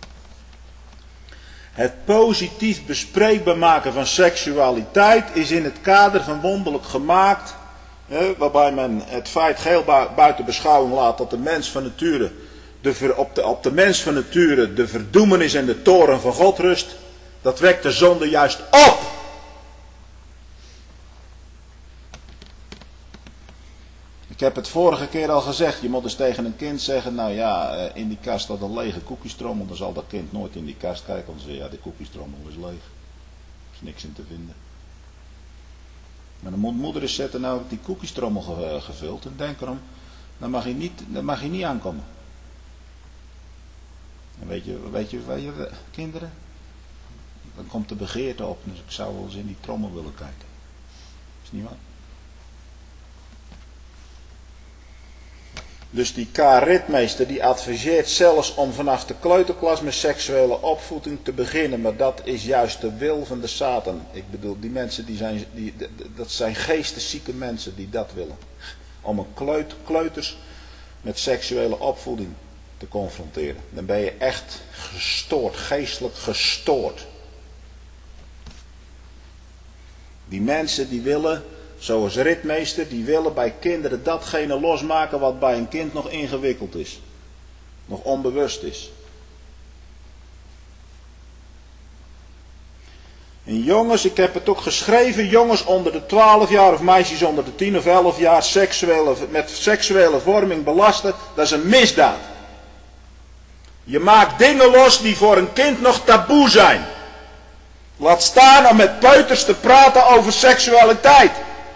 Speaker 2: Het positief bespreekbaar maken van seksualiteit is in het kader van wonderlijk gemaakt, eh, waarbij men het feit geheel buiten beschouwing laat dat de mens van nature, de, op, de, op de mens van nature de verdoemenis en de toorn van God rust. Dat wekt de zonde juist op. Ik heb het vorige keer al gezegd, je moet eens tegen een kind zeggen, nou ja, in die kast staat een lege koekjestrommel, dan zal dat kind nooit in die kast kijken, want ze zeggen, ja, die koekjestrommel is leeg. Er is niks in te vinden. Maar dan moet moeder eens zetten, nou heb ik die koekjestrommel gevuld, en denk erom, dan mag je niet, dan mag je niet aankomen. En weet je, weet je, weet je, kinderen? Dan komt de begeerte op, dus ik zou wel eens in die trommel willen kijken. Is niet waar? Dus die K. Ritmeester die adviseert zelfs om vanaf de kleuterklas met seksuele opvoeding te beginnen. Maar dat is juist de wil van de Satan. Ik bedoel, die mensen die zijn, die, dat zijn geesteszieke mensen die dat willen. Om een kleut, kleuters met seksuele opvoeding te confronteren. Dan ben je echt gestoord, geestelijk gestoord. Die mensen die willen, zoals Ritmeester, die willen bij kinderen datgene losmaken wat bij een kind nog ingewikkeld is. Nog onbewust is. En jongens, ik heb het ook geschreven, jongens onder de twaalf jaar of meisjes onder de tien of elf jaar seksuele, met seksuele vorming belasten, dat is een misdaad. Je maakt dingen los die voor een kind nog taboe zijn. Laat staan om met peuters te praten over seksualiteit.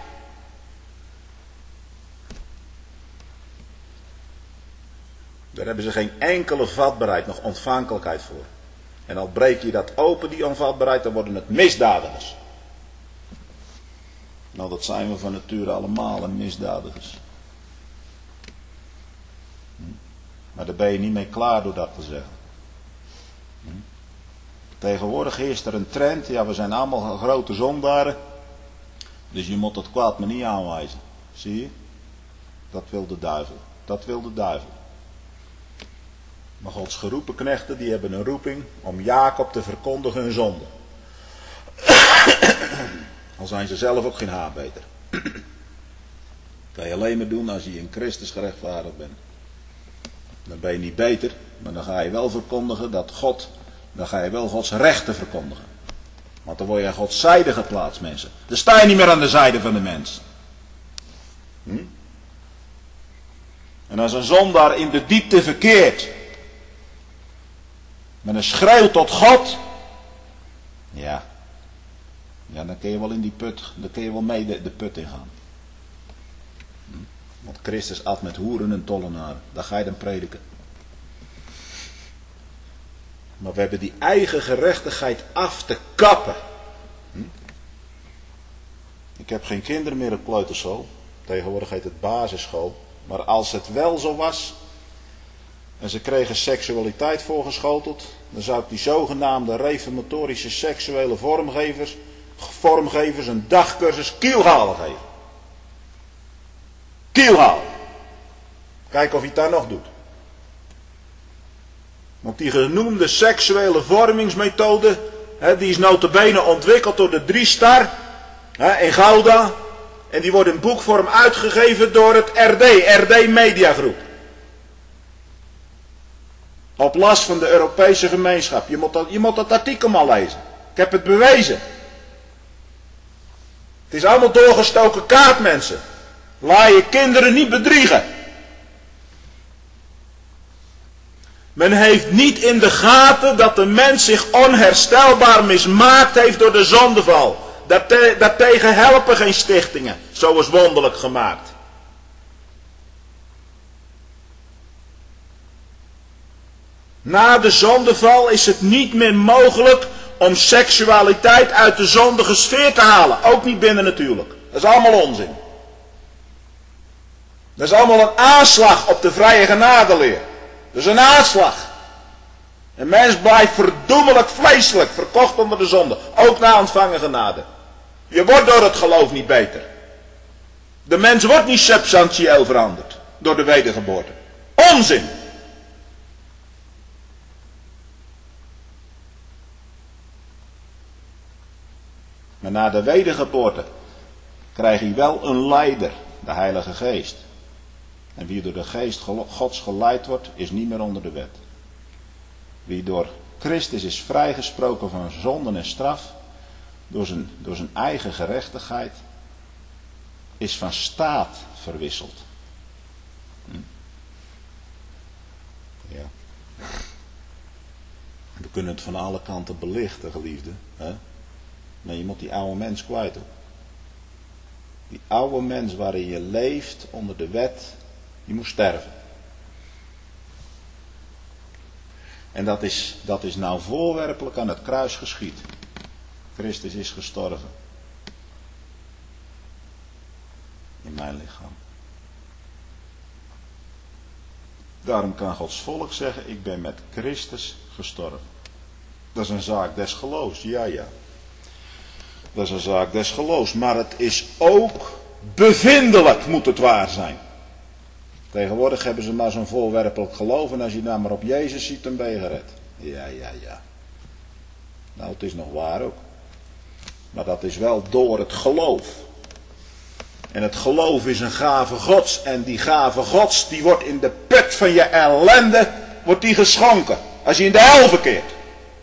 Speaker 2: Daar hebben ze geen enkele vatbaarheid, nog ontvankelijkheid voor. En al breek je dat open, die onvatbaarheid, dan worden het misdadigers. Nou, dat zijn we van nature allemaal, en misdadigers. Hm? Maar daar ben je niet mee klaar door dat te zeggen. Hm? Tegenwoordig is er een trend, ja, we zijn allemaal grote zondaren. Dus je moet dat kwaad maar niet aanwijzen. Zie je? Dat wil de duivel. Dat wil de duivel. Maar Gods geroepen knechten, die hebben een roeping om Jacob te verkondigen hun zonde. Al zijn ze zelf ook geen haar beter. Kan je alleen maar doen als je in Christus gerechtvaardigd bent. Dan ben je niet beter, maar dan ga je wel verkondigen dat God, dan ga je wel Gods rechten verkondigen. Want dan word je aan Gods zijde geplaatst, mensen. Dan sta je niet meer aan de zijde van de mens. Hm? En als een zondaar in de diepte verkeert, met een schreeuw tot God, ja, ja, dan kun je wel in die put, dan kun je wel mee de, de put in gaan. Want Christus at met hoeren en tollenaren, daar ga je dan prediken. Maar we hebben die eigen gerechtigheid af te kappen. Hm? Ik heb geen kinderen meer op kleuterschool. Tegenwoordig heet het basisschool. Maar als het wel zo was, en ze kregen seksualiteit voorgeschoteld, dan zou ik die zogenaamde reformatorische seksuele vormgevers, vormgevers een dagcursus kielhalen geven. Kielhalen. Kijk of hij het daar nog doet. Want die genoemde seksuele vormingsmethode, hè, die is notabene ontwikkeld door de Driestar hè, in Gouda. En die wordt in boekvorm uitgegeven door het R D, R D Media Groep. Op last van de Europese gemeenschap. Je moet dat, je moet dat artikel maar lezen. Ik heb het bewezen. Het is allemaal doorgestoken kaart, mensen. Laat je kinderen niet bedriegen. Men heeft niet in de gaten dat de mens zich onherstelbaar mismaakt heeft door de zondeval. Darte, daartegen helpen geen stichtingen. Zo is wonderlijk gemaakt. Na de zondeval is het niet meer mogelijk om seksualiteit uit de zondige sfeer te halen. Ook niet binnen natuurlijk. Dat is allemaal onzin. Dat is allemaal een aanslag op de vrije genadeleer. Dat is een aanslag. Een mens blijft verdoemelijk vleeselijk, verkocht onder de zonde. Ook na ontvangen genade. Je wordt door het geloof niet beter. De mens wordt niet substantieel veranderd door de wedergeboorte. Onzin. Maar na de wedergeboorte krijg je wel een leider, de Heilige Geest. En wie door de Geest Gods geleid wordt, is niet meer onder de wet. Wie door Christus is vrijgesproken van zonden en straf, door zijn, door zijn eigen gerechtigheid, is van staat verwisseld. Hm? Ja. We kunnen het van alle kanten belichten, geliefde. Hè? Maar je moet die oude mens kwijt ook. Die oude mens waarin je leeft onder de wet, die moet sterven. En dat is, dat is nou voorwerpelijk aan het kruis geschied. Christus is gestorven. In mijn lichaam. Daarom kan Gods volk zeggen, ik ben met Christus gestorven. Dat is een zaak des geloofs, ja ja. Dat is een zaak des geloofs, maar het is ook bevindelijk, moet het waar zijn. Tegenwoordig hebben ze maar zo'n voorwerpelijk geloof en als je nou maar op Jezus ziet, dan ben je gered. Ja, ja, ja. Nou, het is nog waar ook. Maar dat is wel door het geloof. En het geloof is een gave Gods. En die gave Gods, die wordt in de put van je ellende, wordt die geschonken. Als je in de hel verkeert.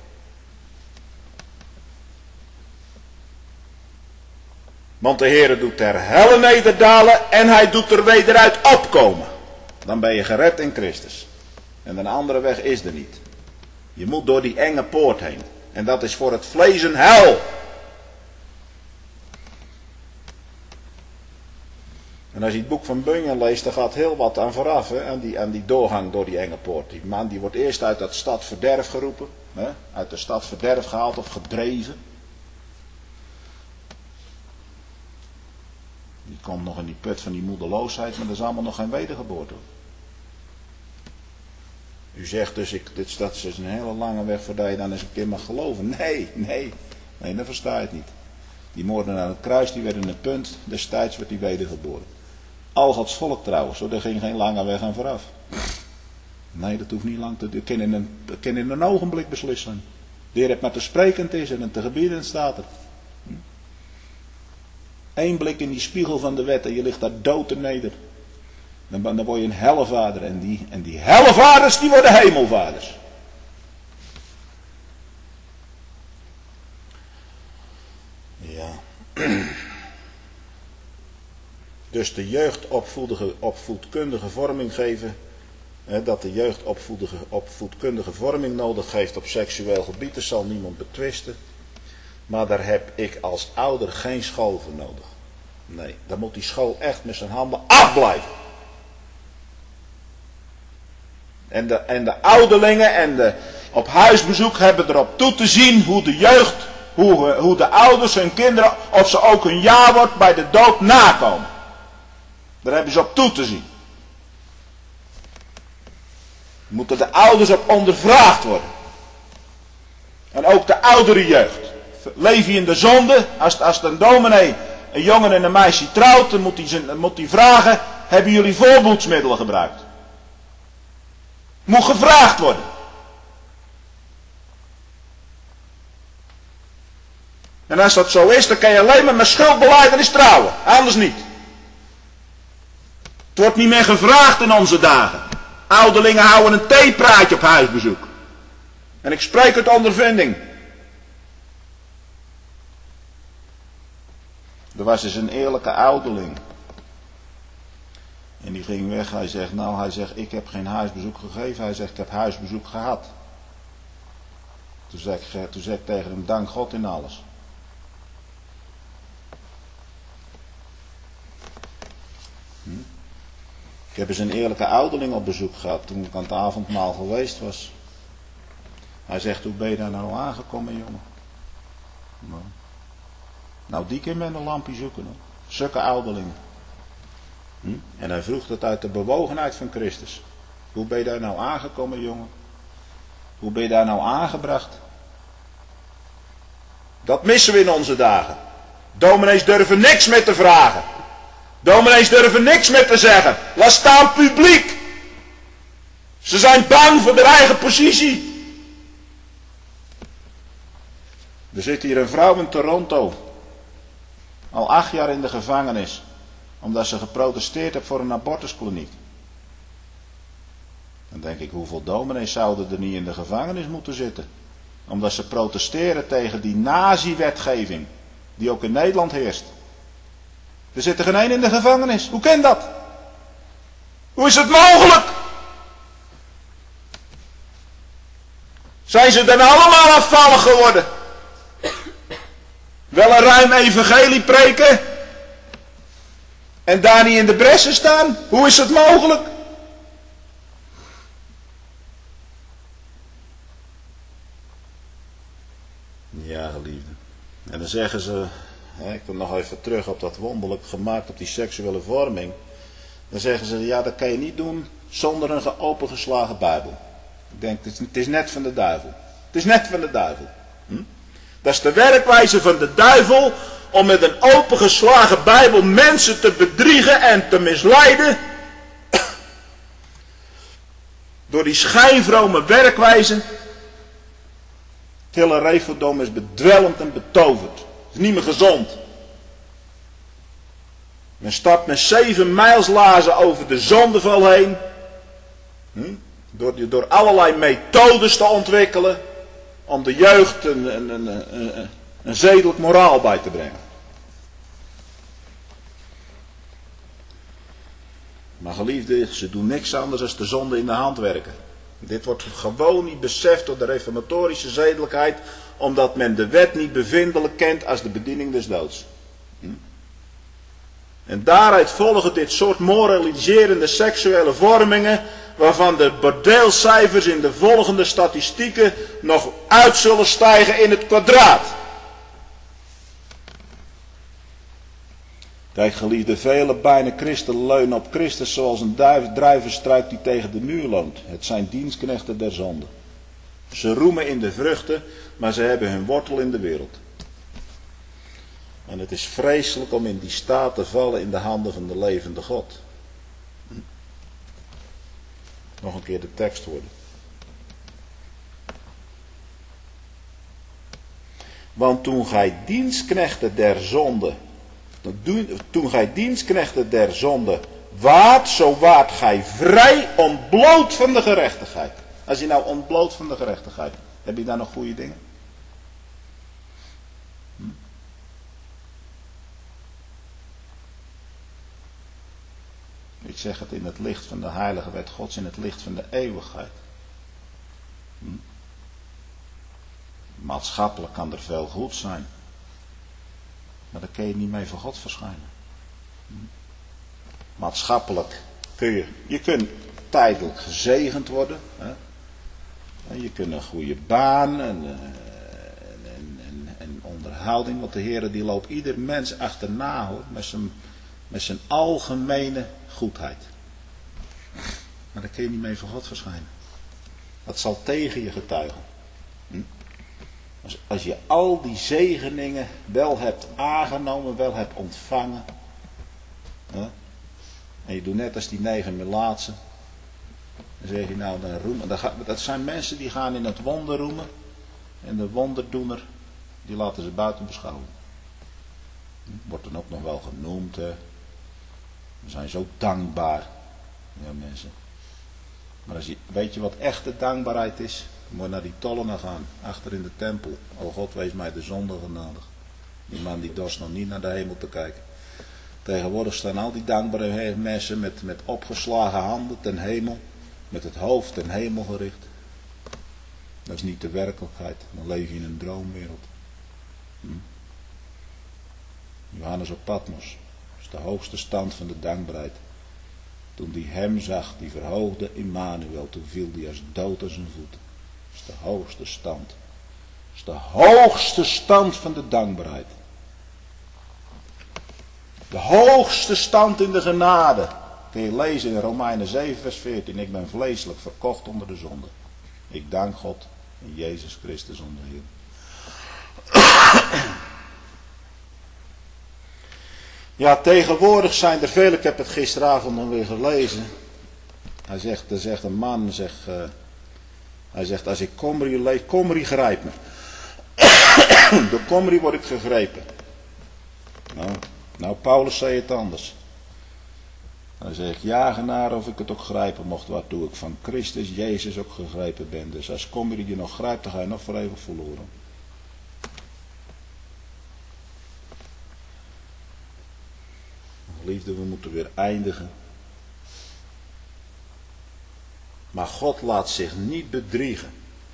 Speaker 2: Want de Heere doet ter helle nederdalen en hij doet er wederuit opkomen. Dan ben je gered in Christus. En een andere weg is er niet. Je moet door die enge poort heen. En dat is voor het vlees een hel. En als je het boek van Bunyan leest, dan gaat heel wat aan vooraf. Hè? Aan, die, aan die doorgang door die enge poort. Die man die wordt eerst uit dat stad verderf geroepen. Hè? Uit de stad verderf gehaald of gedreven. Die komt nog in die put van die moedeloosheid, maar dat is allemaal nog geen wedergeboorte. U zegt dus, ik, dit dat is een hele lange weg voordat je dan eens een keer mag geloven. Nee, nee, nee, dan versta je het niet. Die moorden aan het kruis, die werden een punt, destijds werd die wedergeboren. Al Gods volk trouwens, hoor, er ging geen lange weg aan vooraf. Nee, dat hoeft niet lang te doen. Dat kan in een, dat kan in een ogenblik beslissen. De Heer heeft maar te sprekend is en te gebieden staat er. Eén blik in die spiegel van de wet en je ligt daar dood te neder. Dan, dan word je een hellevader. En die, en die hellevaders die worden hemelvaders. Ja. Dus de jeugd opvoedkundige vorming geven. Hè, dat de jeugd opvoedkundige vorming nodig heeft op seksueel gebied, dat zal niemand betwisten. Maar daar heb ik als ouder geen school voor nodig. Nee, dan moet die school echt met zijn handen afblijven. En de, en de ouderlingen en de op huisbezoek hebben erop toe te zien hoe de jeugd, hoe, hoe de ouders hun kinderen, of ze ook hun jawoord bij de dood nakomen. Daar hebben ze op toe te zien. Moeten de ouders op ondervraagd worden. En ook de oudere jeugd. Leef je in de zonde, als, als een dominee een jongen en een meisje trouwt, dan moet hij, moet hij vragen, hebben jullie voorboedsmiddelen gebruikt? Moet gevraagd worden. En als dat zo is, dan kan je alleen maar met schuldbelijdenis trouwen. Anders niet. Het wordt niet meer gevraagd in onze dagen. Ouderlingen houden een theepraatje op huisbezoek. En ik spreek uit ondervinding. Er was eens een eerlijke ouderling. En die ging weg. Hij zegt, nou, hij zegt, ik heb geen huisbezoek gegeven. Hij zegt, ik heb huisbezoek gehad. Toen zei ik, toen zei ik tegen hem, dank God in alles. Hm? Ik heb eens een eerlijke ouderling op bezoek gehad toen ik aan het avondmaal geweest was. Hij zegt, hoe ben je daar nou aangekomen, jongen? Nou, nou die keer met een lampje zoeken. Hoor. Zulke ouderlingen. Hm? En hij vroeg dat uit de bewogenheid van Christus. Hoe ben je daar nou aangekomen, jongen? Hoe ben je daar nou aangebracht? Dat missen we in onze dagen. Dominees durven niks meer te vragen. Dominees durven niks meer te zeggen. Laat staan publiek. Ze zijn bang voor hun eigen positie. Er zit hier een vrouw in Toronto. Al acht jaar in de gevangenis. Omdat ze geprotesteerd heeft voor een abortuskliniek. Dan denk ik, hoeveel dominees zouden er niet in de gevangenis moeten zitten? Omdat ze protesteren tegen die nazi-wetgeving. Die ook in Nederland heerst. Er zit er geen één in de gevangenis. Hoe kan dat? Hoe is het mogelijk? Zijn ze dan allemaal afvallig geworden? Wel een ruim evangelie preken. En daar niet in de bressen staan? Hoe is het mogelijk? Ja, geliefde. En dan zeggen ze, hè, ik kom nog even terug op dat wonderlijk gemaakt op die seksuele vorming. Dan zeggen ze, ja, dat kan je niet doen zonder een opengeslagen Bijbel. Ik denk, het is, het is net van de duivel. Het is net van de duivel. Hm? Dat is de werkwijze van de duivel om met een opengeslagen Bijbel mensen te bedriegen en te misleiden. Door die schijnvrome werkwijze. Het hele Refodom is bedwelmd en betoverd. Het is niet meer gezond. Men stapt met zeven mijlslaarzen over de zondeval heen. Hm? Door, door allerlei methodes te ontwikkelen. Om de jeugd een, een, een, een, een zedelijk moraal bij te brengen. Maar geliefde, ze doen niks anders dan de zonde in de hand werken. Dit wordt gewoon niet beseft door de reformatorische zedelijkheid, omdat men de wet niet bevindelijk kent als de bediening des doods. Hm? En daaruit volgen dit soort moraliserende seksuele vormingen, waarvan de bordeelcijfers in de volgende statistieken nog uit zullen stijgen in het kwadraat. Kijk geliefde, vele bijna christenen leunen op Christus zoals een druivenstruik die tegen de muur loont. Het zijn dienstknechten der zonde. Ze roemen in de vruchten, maar ze hebben hun wortel in de wereld. En het is vreselijk om in die staat te vallen in de handen van de levende God. Nog een keer de tekst worden. Want toen gij dienstknechten der zonde, toen gij dienstknechten der zonde waart, zo waart gij vrij ontbloot van de gerechtigheid. Als je nou ontbloot van de gerechtigheid, heb je daar nog goede dingen? Hm? Ik zeg het in het licht van de heilige wet Gods, in het licht van de eeuwigheid. Hm? Maatschappelijk kan er veel goed zijn. Maar daar kun je niet mee voor God verschijnen. Hm? Maatschappelijk kun je, je kunt tijdelijk gezegend worden. Hè? En je kunt een goede baan en, en, en, en onderhouding. Want de Heer die loopt ieder mens achterna hoor, met zijn, met zijn algemene goedheid. Maar daar kun je niet mee voor God verschijnen. Dat zal tegen je getuigen. Hm? Als, als je al die zegeningen wel hebt aangenomen, wel hebt ontvangen. Hè? En je doet net als die negen melaatsen. Dan zeg je nou, dan roem, dan gaat, dat zijn mensen die gaan in het wonder roemen. En de wonderdoener, die laten ze buiten beschouwen. Wordt dan ook nog wel genoemd. Hè. We zijn zo dankbaar. Ja mensen. Maar als je, weet je wat echte dankbaarheid is? Dan moet je naar die tollenaar gaan. Achter in de tempel. O God, wees mij de zonde genadig. Die man die dorst nog niet naar de hemel te kijken. Tegenwoordig staan al die dankbare mensen met, met opgeslagen handen ten hemel. Met het hoofd ten hemel gericht. Dat is niet de werkelijkheid. Dan leef je in een droomwereld. Hm? Johannes op Patmos. Dat is de hoogste stand van de dankbaarheid. Toen die hem zag, die verhoogde Immanuel, toen viel die als dood aan zijn voeten. Dat is de hoogste stand. Dat is de hoogste stand van de dankbaarheid. De hoogste stand in de genade. Kun je lezen in Romeinen zeven vers veertien. Ik ben vleeselijk verkocht onder de zonde. Ik dank God in Jezus Christus onze Heer. Ja, tegenwoordig zijn er veel, ik heb het gisteravond nog weer gelezen. Hij zegt, er zegt een man, zegt, uh, hij zegt, als ik komrie leef, komrie grijpt me. Door komrie word ik gegrepen. Nou, nou, Paulus zei het anders. Hij zegt, jagen naar of ik het ook grijpen mocht, waartoe ik van Christus Jezus ook gegrepen ben. Dus als komrie je nog grijpt, dan ga je nog voor eeuwig verloren. Liefde, we moeten weer eindigen. Maar God laat zich niet bedriegen.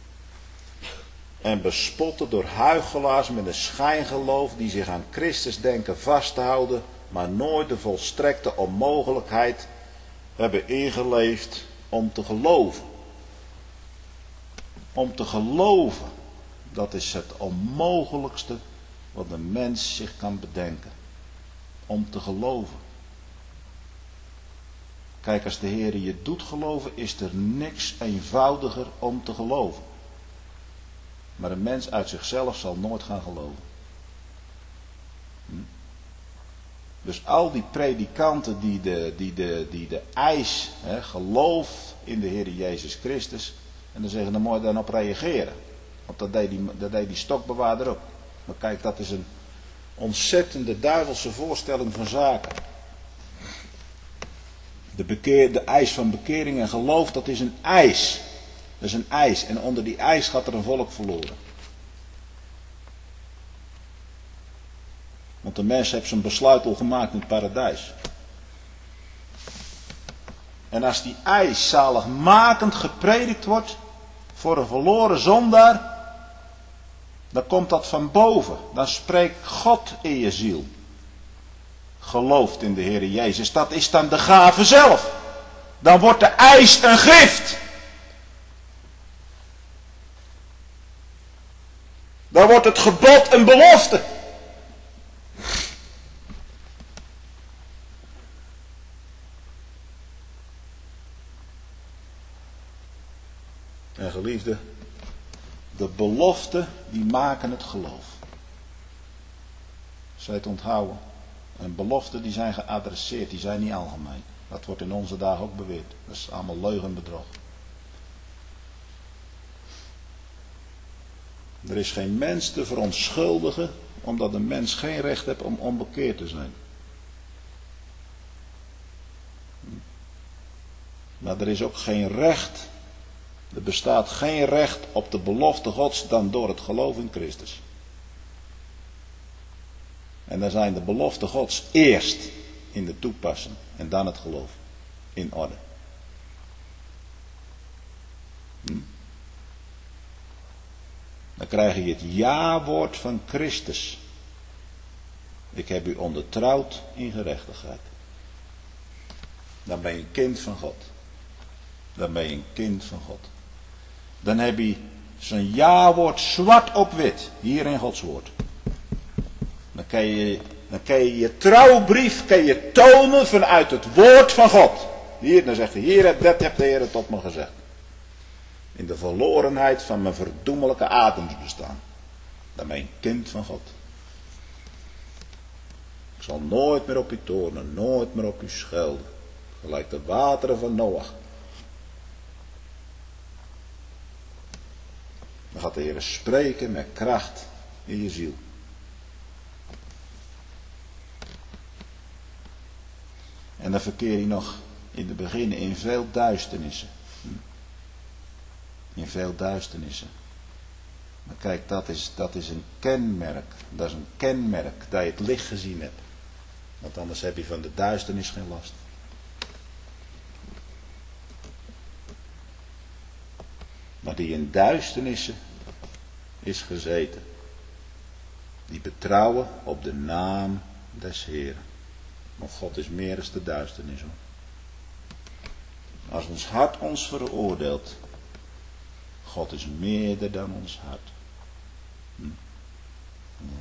Speaker 2: En bespotten door huichelaars met een schijngeloof die zich aan Christus denken vast te houden, maar nooit de volstrekte onmogelijkheid hebben ingeleefd om te geloven. Om te geloven, dat is het onmogelijkste wat een mens zich kan bedenken. Om te geloven. Kijk, als de Heer je doet geloven, is er niks eenvoudiger om te geloven. Maar een mens uit zichzelf zal nooit gaan geloven. Hm? Dus al die predikanten die de, die de, die de eis, hè, geloof in de Heer Jezus Christus. En dan zeggen, dan moet je dan op reageren. Want dat deed die, dat deed die stokbewaarder ook. Maar kijk, dat is een ontzettende duivelse voorstelling van zaken. De, bekeer, de eis van bekering en geloof, dat is een eis. Dat is een eis. En onder die eis gaat er een volk verloren. Want de mens heeft zijn besluit al gemaakt in het paradijs. En als die eis zaligmakend gepredikt wordt voor een verloren zondaar, dan komt dat van boven. Dan spreekt God in je ziel. Gelooft in de Heer Jezus. Dat is dan de gave zelf. Dan wordt de eis een gift. Dan wordt het gebod een belofte. En geliefde, de beloften die maken het geloof. Zij het onthouden. En beloften die zijn geadresseerd, die zijn niet algemeen. Dat wordt in onze dagen ook beweerd. Dat is allemaal leugen en bedrog. Er is geen mens te verontschuldigen, omdat een mens geen recht heeft om onbekeerd te zijn. Maar er is ook geen recht, er bestaat geen recht op de belofte Gods dan door het geloof in Christus. En dan zijn de beloften Gods eerst in de toepassing en dan het geloof. in orde. Hm? Dan krijg je het ja-woord van Christus. Ik heb u ondertrouwd in gerechtigheid. Dan ben je een kind van God. Dan ben je een kind van God. Dan heb je zijn ja-woord zwart op wit. Hier in Gods woord. Dan kan je dan kan je, je trouwbrief kan je tonen vanuit het woord van God. Hier, dan zegt hij, hier, dat heeft de Heer tot me gezegd. In de verlorenheid van mijn verdoemelijke ademsbestaan. Dan ben je een kind van God. Ik zal nooit meer op u toornen, nooit meer op u schelden. Gelijk de wateren van Noach. Dan gaat de Heer spreken met kracht in je ziel. En dan verkeer je nog in het begin in veel duisternissen. In veel duisternissen. Maar kijk, dat is, dat is een kenmerk. Dat is een kenmerk dat je het licht gezien hebt. Want anders heb je van de duisternis geen last. Maar die in duisternissen is gezeten. Die betrouwen op de naam des Heeren. Maar God is meer dan de duisternis, hoor. Als ons hart ons veroordeelt. God is meerder dan ons hart. Hm. Ja.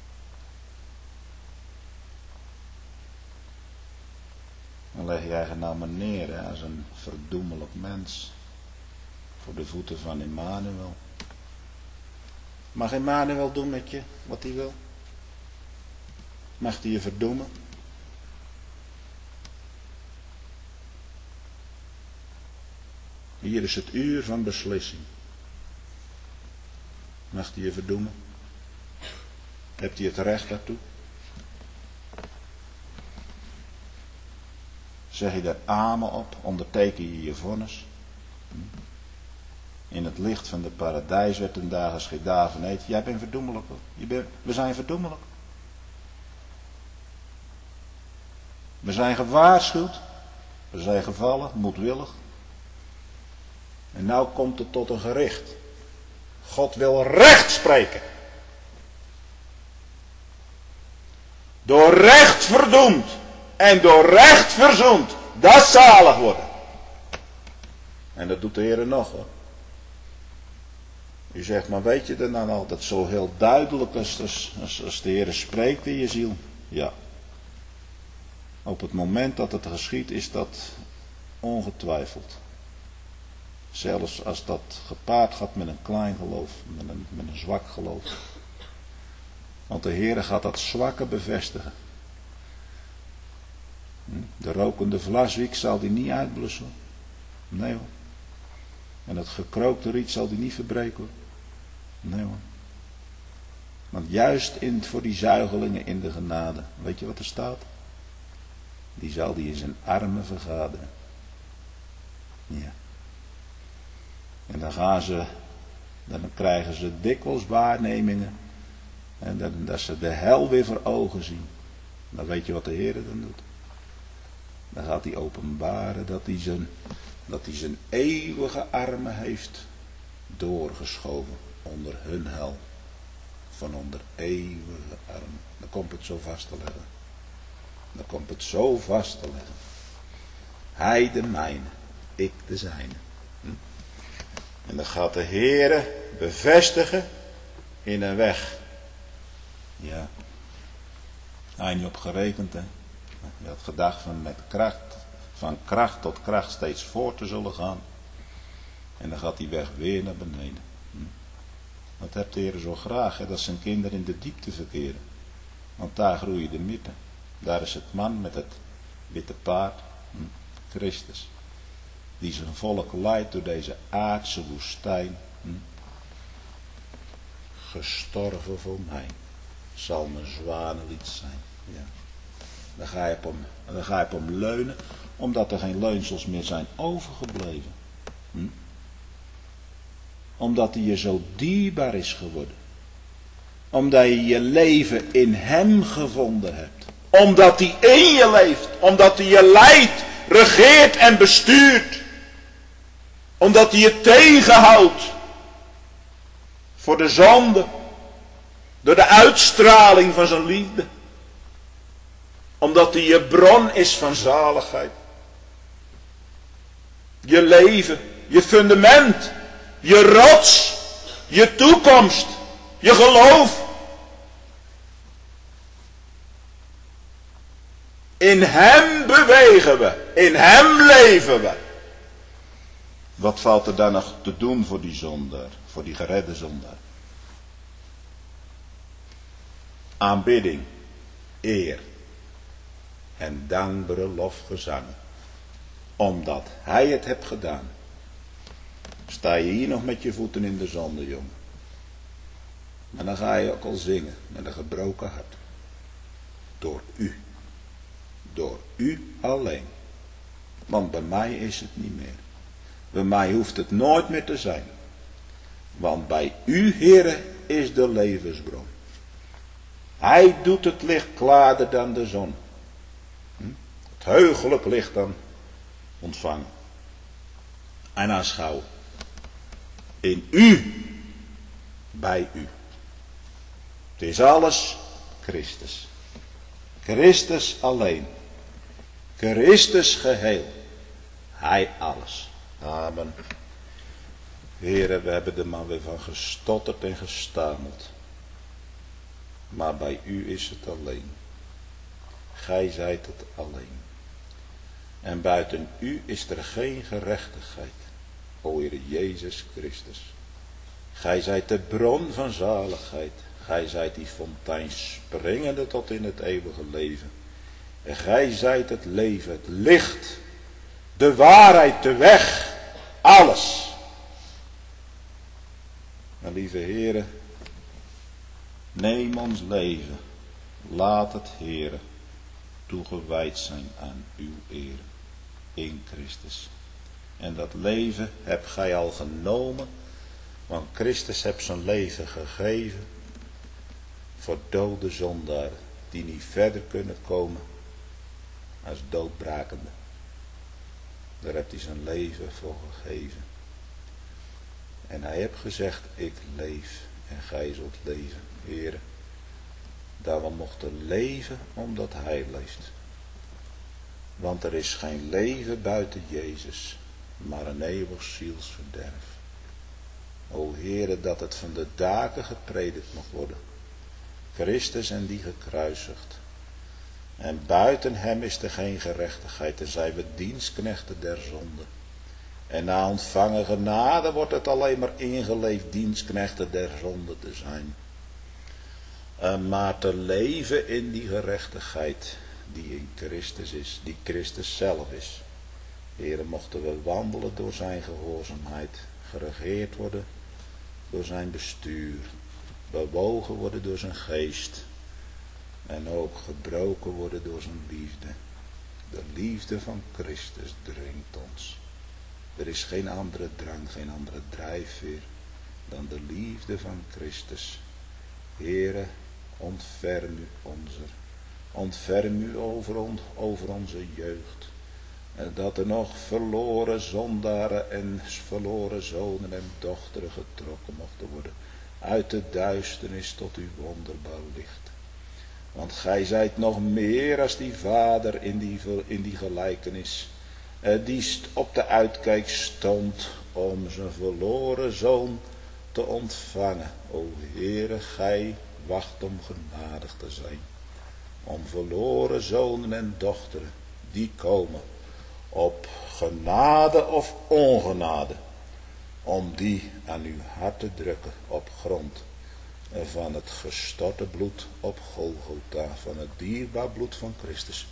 Speaker 2: Dan leg je eigen nou maar neer, hè, als een verdoemelijk mens. Voor de voeten van Immanuel. Mag Immanuel doen met je wat hij wil? Mag hij je verdoemen? Hier is het uur van beslissing. Mag hij je verdoemen? Hebt hij het recht daartoe? Zeg je daar amen op? Onderteken je je vonnis? In het licht van de paradijs werd een dag geschiedaan van eten. Jij bent verdoemelijk. Je bent, we zijn verdoemelijk. We zijn gewaarschuwd. We zijn gevallen, moedwillig. En nou komt het tot een gericht. God wil recht spreken. Door recht verdoemd en door recht verzoend. Dat is zalig worden. En dat doet de Heer nog, hoor. U zegt, maar weet je dan nou altijd zo heel duidelijk als, als, als de Heer spreekt in je ziel? Ja. Op het moment dat het geschiet is dat ongetwijfeld. Zelfs als dat gepaard gaat met een klein geloof, met een, met een zwak geloof. Want de Heer gaat dat zwakke bevestigen. De rokende vlaswiek zal die niet uitblussen. Nee hoor. En het gekrookte riet zal die niet verbreken hoor. Nee hoor. Want juist in, voor die zuigelingen in de genade, weet je wat er staat? Die zal die in zijn armen vergaderen. Ja. En dan gaan ze, dan krijgen ze dikwijls waarnemingen. En dan, dat ze de hel weer voor ogen zien. Dan weet je wat de Heer dan doet. Dan gaat hij openbaren dat hij zijn, dat hij zijn eeuwige armen heeft doorgeschoven onder hun hel. Van onder eeuwige armen. Dan komt het zo vast te leggen. Dan komt het zo vast te leggen. Hij de mijne, ik de zijne. Hm? En dan gaat de Heere bevestigen in een weg. Ja. Hij niet op gerekend, hè. Je had gedacht van met kracht, van kracht tot kracht steeds voort te zullen gaan. En dan gaat die weg weer naar beneden. Hm? Dat hebt de Heer zo graag, hè, dat zijn kinderen in de diepte verkeren. Want daar groeien de mythen. Daar is het man met het witte paard, hm? Christus. Die zijn volk leidt door deze aardse woestijn. Hm? Gestorven voor mij. Zal mijn zwanenlied zijn. Ja. Dan ga je op hem, dan ga je op hem leunen. Omdat er geen leunsels meer zijn overgebleven. Hm? Omdat hij je zo dierbaar is geworden. Omdat je je leven in hem gevonden hebt. Omdat hij in je leeft. Omdat hij je leidt regeert en bestuurt. Omdat hij je tegenhoudt. Voor de zonde. Door de uitstraling van zijn liefde. Omdat hij je bron is van zaligheid. Je leven, je fundament, je rots, je toekomst, je geloof. In hem bewegen we, in hem leven we. Wat valt er dan nog te doen voor die zondaar, voor die geredde zondaar? Aanbidding, eer en dankbare lofgezangen. Omdat hij het heeft gedaan. Sta je hier nog met je voeten in de zonde, jongen. Maar dan ga je ook al zingen met een gebroken hart. Door u. Door u alleen. Want bij mij is het niet meer. Bij mij hoeft het nooit meer te zijn. Want bij u, Heere, is de levensbron. Hij doet het licht klaarder dan de zon. Het heugelijk licht dan ontvangen. En aanschouwen. In u. Bij u. Het is alles Christus. Christus alleen. Christus geheel. Hij alles. Amen. Heere, we hebben er maar weer van gestotterd en gestameld. Maar bij u is het alleen. Gij zijt het alleen. En buiten u is er geen gerechtigheid. O Heere Jezus Christus. Gij zijt de bron van zaligheid. Gij zijt die fontein springende tot in het eeuwige leven. En gij zijt het leven, het licht, de waarheid, de weg, alles. En lieve Heere, neem ons leven, laat het Heere toegewijd zijn aan uw eer in Christus. En dat leven hebt gij al genomen, want Christus hebt zijn leven gegeven voor dode zondaren die niet verder kunnen komen als doodbrakende. Daar hebt hij zijn leven voor gegeven. En hij heeft gezegd, ik leef en gij zult leven, Heere. Dat we mochten leven omdat hij leeft. Want er is geen leven buiten Jezus, maar een eeuwig zielsverderf. O Heere, dat het van de daken gepredikt mag worden. Christus en die gekruisigd. En buiten hem is er geen gerechtigheid, en zijn we dienstknechten der zonde. En na ontvangen genade wordt het alleen maar ingeleefd dienstknechten der zonde te zijn. En maar te leven in die gerechtigheid die in Christus is, die Christus zelf is. Heere, mochten we wandelen door zijn gehoorzaamheid, geregeerd worden door zijn bestuur, bewogen worden door zijn geest en ook gebroken worden door zijn liefde. De liefde van Christus dringt ons. Er is geen andere drang, geen andere drijfveer dan de liefde van Christus. Heere, ontferm u onzer. Ontferm u over, on, over onze jeugd. En dat er nog verloren zondaren en verloren zonen en dochteren getrokken mochten worden. Uit de duisternis tot uw wonderbaar licht. Want gij zijt nog meer als die vader in die, in die gelijkenis. Die op de uitkijk stond om zijn verloren zoon te ontvangen. O Heere, gij wacht om genadig te zijn. Om verloren zonen en dochteren die komen op genade of ongenade. Om die aan uw hart te drukken op grond van het gestorte bloed op Golgotha, van het dierbaar bloed van Christus.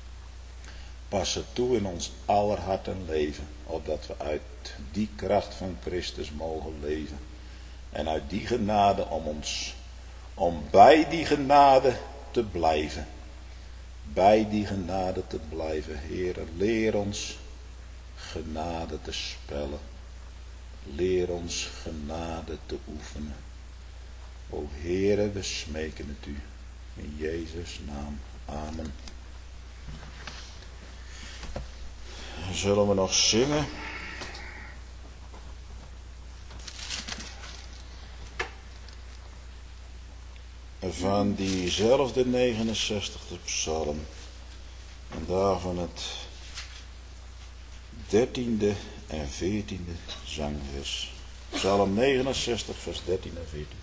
Speaker 2: Pas het toe in ons aller hart en leven, opdat we uit die kracht van Christus mogen leven. En uit die genade om ons, om bij die genade te blijven. Bij die genade te blijven, Heere, leer ons genade te spellen. Leer ons genade te oefenen. O Heere, we smeken het u. In Jezus' naam. Amen.
Speaker 1: zullen we nog zingen. Van diezelfde negenenzestigste psalm. En daarvan het dertiende en veertiende zangvers. Psalm negenenzestig, vers dertien en veertien.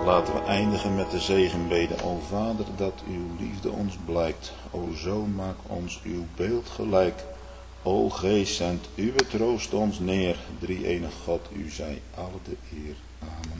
Speaker 1: Laten we eindigen met de zegenbede. O Vader, dat uw liefde ons blijkt. O Zoon, maak ons uw beeld gelijk. O Geest, zend uw troost ons neer. Drie-enig God, u zij alle de eer. Amen.